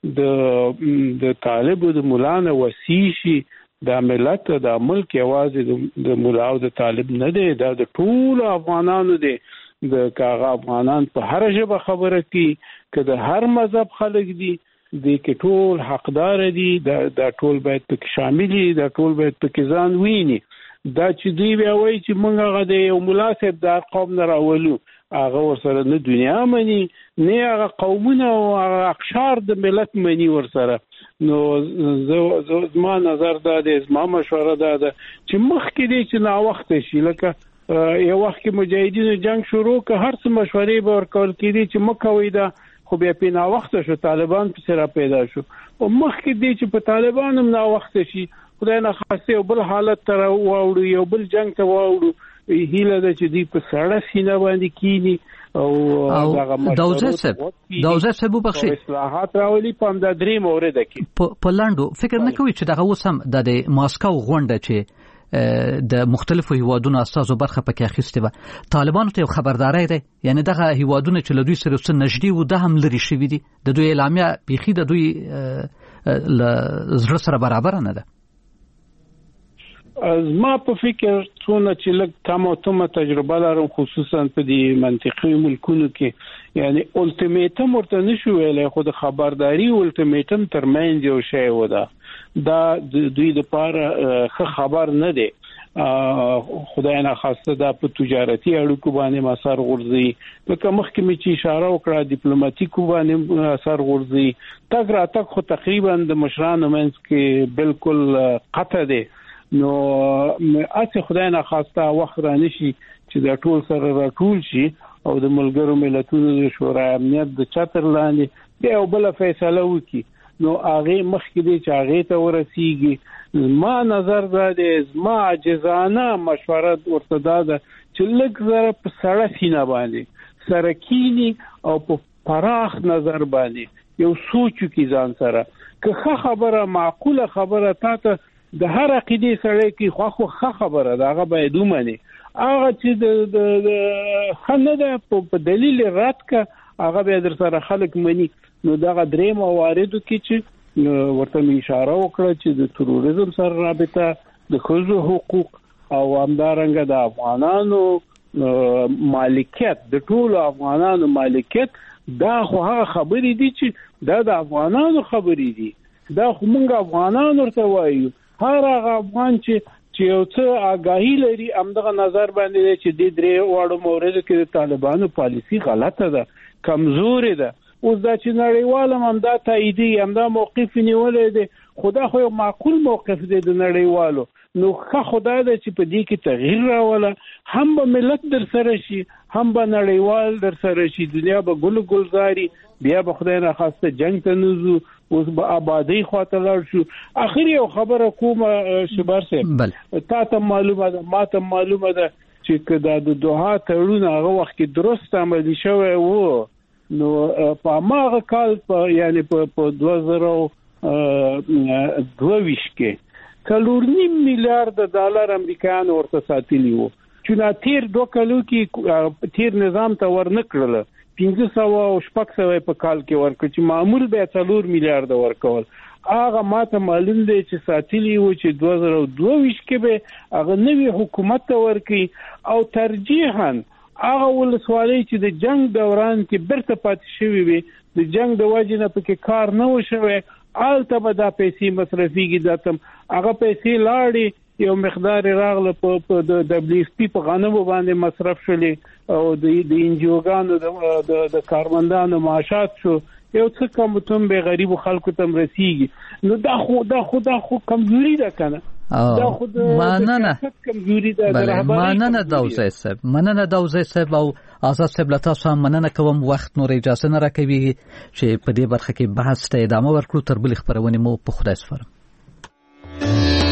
د د طالب د مولانا وسیشي د ملت د ملک یوازې د مولا او د طالب نه دی دا د ټول افغانانو دی د کاغه افغانان په هر ژبه خبره کوي که د هر مذهب خلک دي د کې ټول حقدار دي د ټول باید پکې شامل دي د ټول باید پکې ځان ویني دا چې دوی بیا وایي چې موږ هغه د یو ملا صاحب د قوم نه راولو هغه ورسره نه دنیا مني نه هغه قومونه او هغه اقشار د ملت مني ورسره نو زه زما نظر دا دی زما مشوره دا ده چې مخکې دی چې نا وخت شي لکه یو وخت کې مجاهدینو جنگ شروع که هر څه مشورې به ورکول کېدي چې مکوي دا خو بیا په نا وخت شو طالبان په سره پیدا شو او مخکې دی چې په طالبان هم نا وخت شي خدای نه خاصه یو بل حالت تر واوړو یو بل جنگ ته واوړو هیله ده چې دی په سړه سینه باندې کینی او دغه دوزه سب دوزه سب وبخشي اصلاحات راولي په د درې مورد کې په لاندو فکر نه کوي چې دغه وسم د ماسکو غونډه چې د مختلفو هیوادونو اساسو برخه پکې اخیسته و طالبانو ته خبرداري ده یعنی دغه هیوادونو چې له دوی سره څه نږدې و د هم لري شوی دي د دوی اعلامیه بيخي د دوی زړه سره برابر نه ده از ما په فکر څونه چې لږ کم او تمه تجربه لرم خصوصا په دې منطقي ملکونو کې یعنی الټیمیټم ورته نشو ویلای خو د خبرداري الټیمیټم ترمنځ یو شی و دا دا دوی د پاره ښه خبر نه دی خدای نه خواسته دا په تجارتي اړیکو باندې مسار غورځي لکه مخکې می چې اشاره وکړه ډیپلوماټیکو باندې مسار غورځي تک را تک خو تقریبا د مشرانو منځ کې بالکل قطع دی نو اته خدای نه خواسته وخت را نشي چې دا ټول سره راټول شي او د ملګرو ملتونو د شورای امنیت د چتر لاندې یو بل فیصله وکړي نو هغه مخکې دی چې هغه ته ورسیږي ما نظر دا دی ما عاجزانه مشوره ورته دا ده چې لږ زره په سړه سینه باندې سره کینی او په پراخ نظر باندې یو سوچو کې ځان سره که خبره معقوله خبره تاسو د هر عقیده سره کې خو خو ښه خبره ده هغه باید ومني هغه چې د خنه ده په دلیل رات کا هغه به در سره خلک مني نو دغه درې مواردو کې چې ورته اشاره وکړه چې د تروریزم سره رابطه د خزو حقوق او همدارنګه د افغانانو مالکیت د ټولو افغانانو مالکیت دا خو هغه خبرې دي چې دا د افغانانو خبرې دي دا خو موږ افغانانو ورته وایو هر هغه افغان چې چې یو څه آگاهی لري همدغه نظر باندې چې د درې واړو موردو کې د طالبانو پالیسی غلطه ده کمزوري ده اوس دا چې نړیوال هم دا تاییدي هم دا موقف نیولې ده خدا خو یو معقول موقف دی د نړیوالو نو ښه خدای ده چې په دې کې تغییر راوله هم به ملت در سره شي هم به نړیوال در سره شي دنیا به ګل ګلزاري بیا به خدای نه خواسته جنگ ته نوزو اوس به آبادی خواته لاړ شو اخر یو خبره کوم شبر صاحب تا ته معلومه ده ما ته معلومه ده چې کدا د دوها تړون هغه وخت کې درست عملي شوی وو نو په ماغه کال په یعنی په دوه زره دوه ویشت کې کلور نیم میلیارډ ډالر امریکایان ورته ساتلی وو چې تیر دوه کلو کې تیر نظام ته ورنکړل پنځه سوه او شپږ سوه په کال کې ورکړ چې معمول به څلور میلیارډ ورکول. هغه ماته معلوم دی چې ساتلی و چې دوه زره دوه ویشت کې به هغه نوی حکومت ته ورکړي او ترجیحاً هغه ولسوالۍ چې د جنگ دوران کې برته پاتې شوی وي د جنگ د وجې نه پکې کار نه وشوي آلته به دا پیسې مصرفيږي داتم هغه پیسې لاړې یو مقدار راغله په د دبليو اف پی په غنمو باندې مصرف شولې او د د انجیوګانو د د کارمندانو معاشات شو یو څه کم تم به غریب خلکو ته رسیږي نو دا خو دا خو دا خو کمزوري ده کنه دا خود مننه کمزوري ده بله مننه داوزه صاحب مننه داوزه صاحب او آزاد صاحب له تاسو هم مننه کوم وخت نور اجازه نه راکوي چې په دې برخه کې بحث ته ادامه ورکړو تر بل خبرونه مو په خدای سپارم.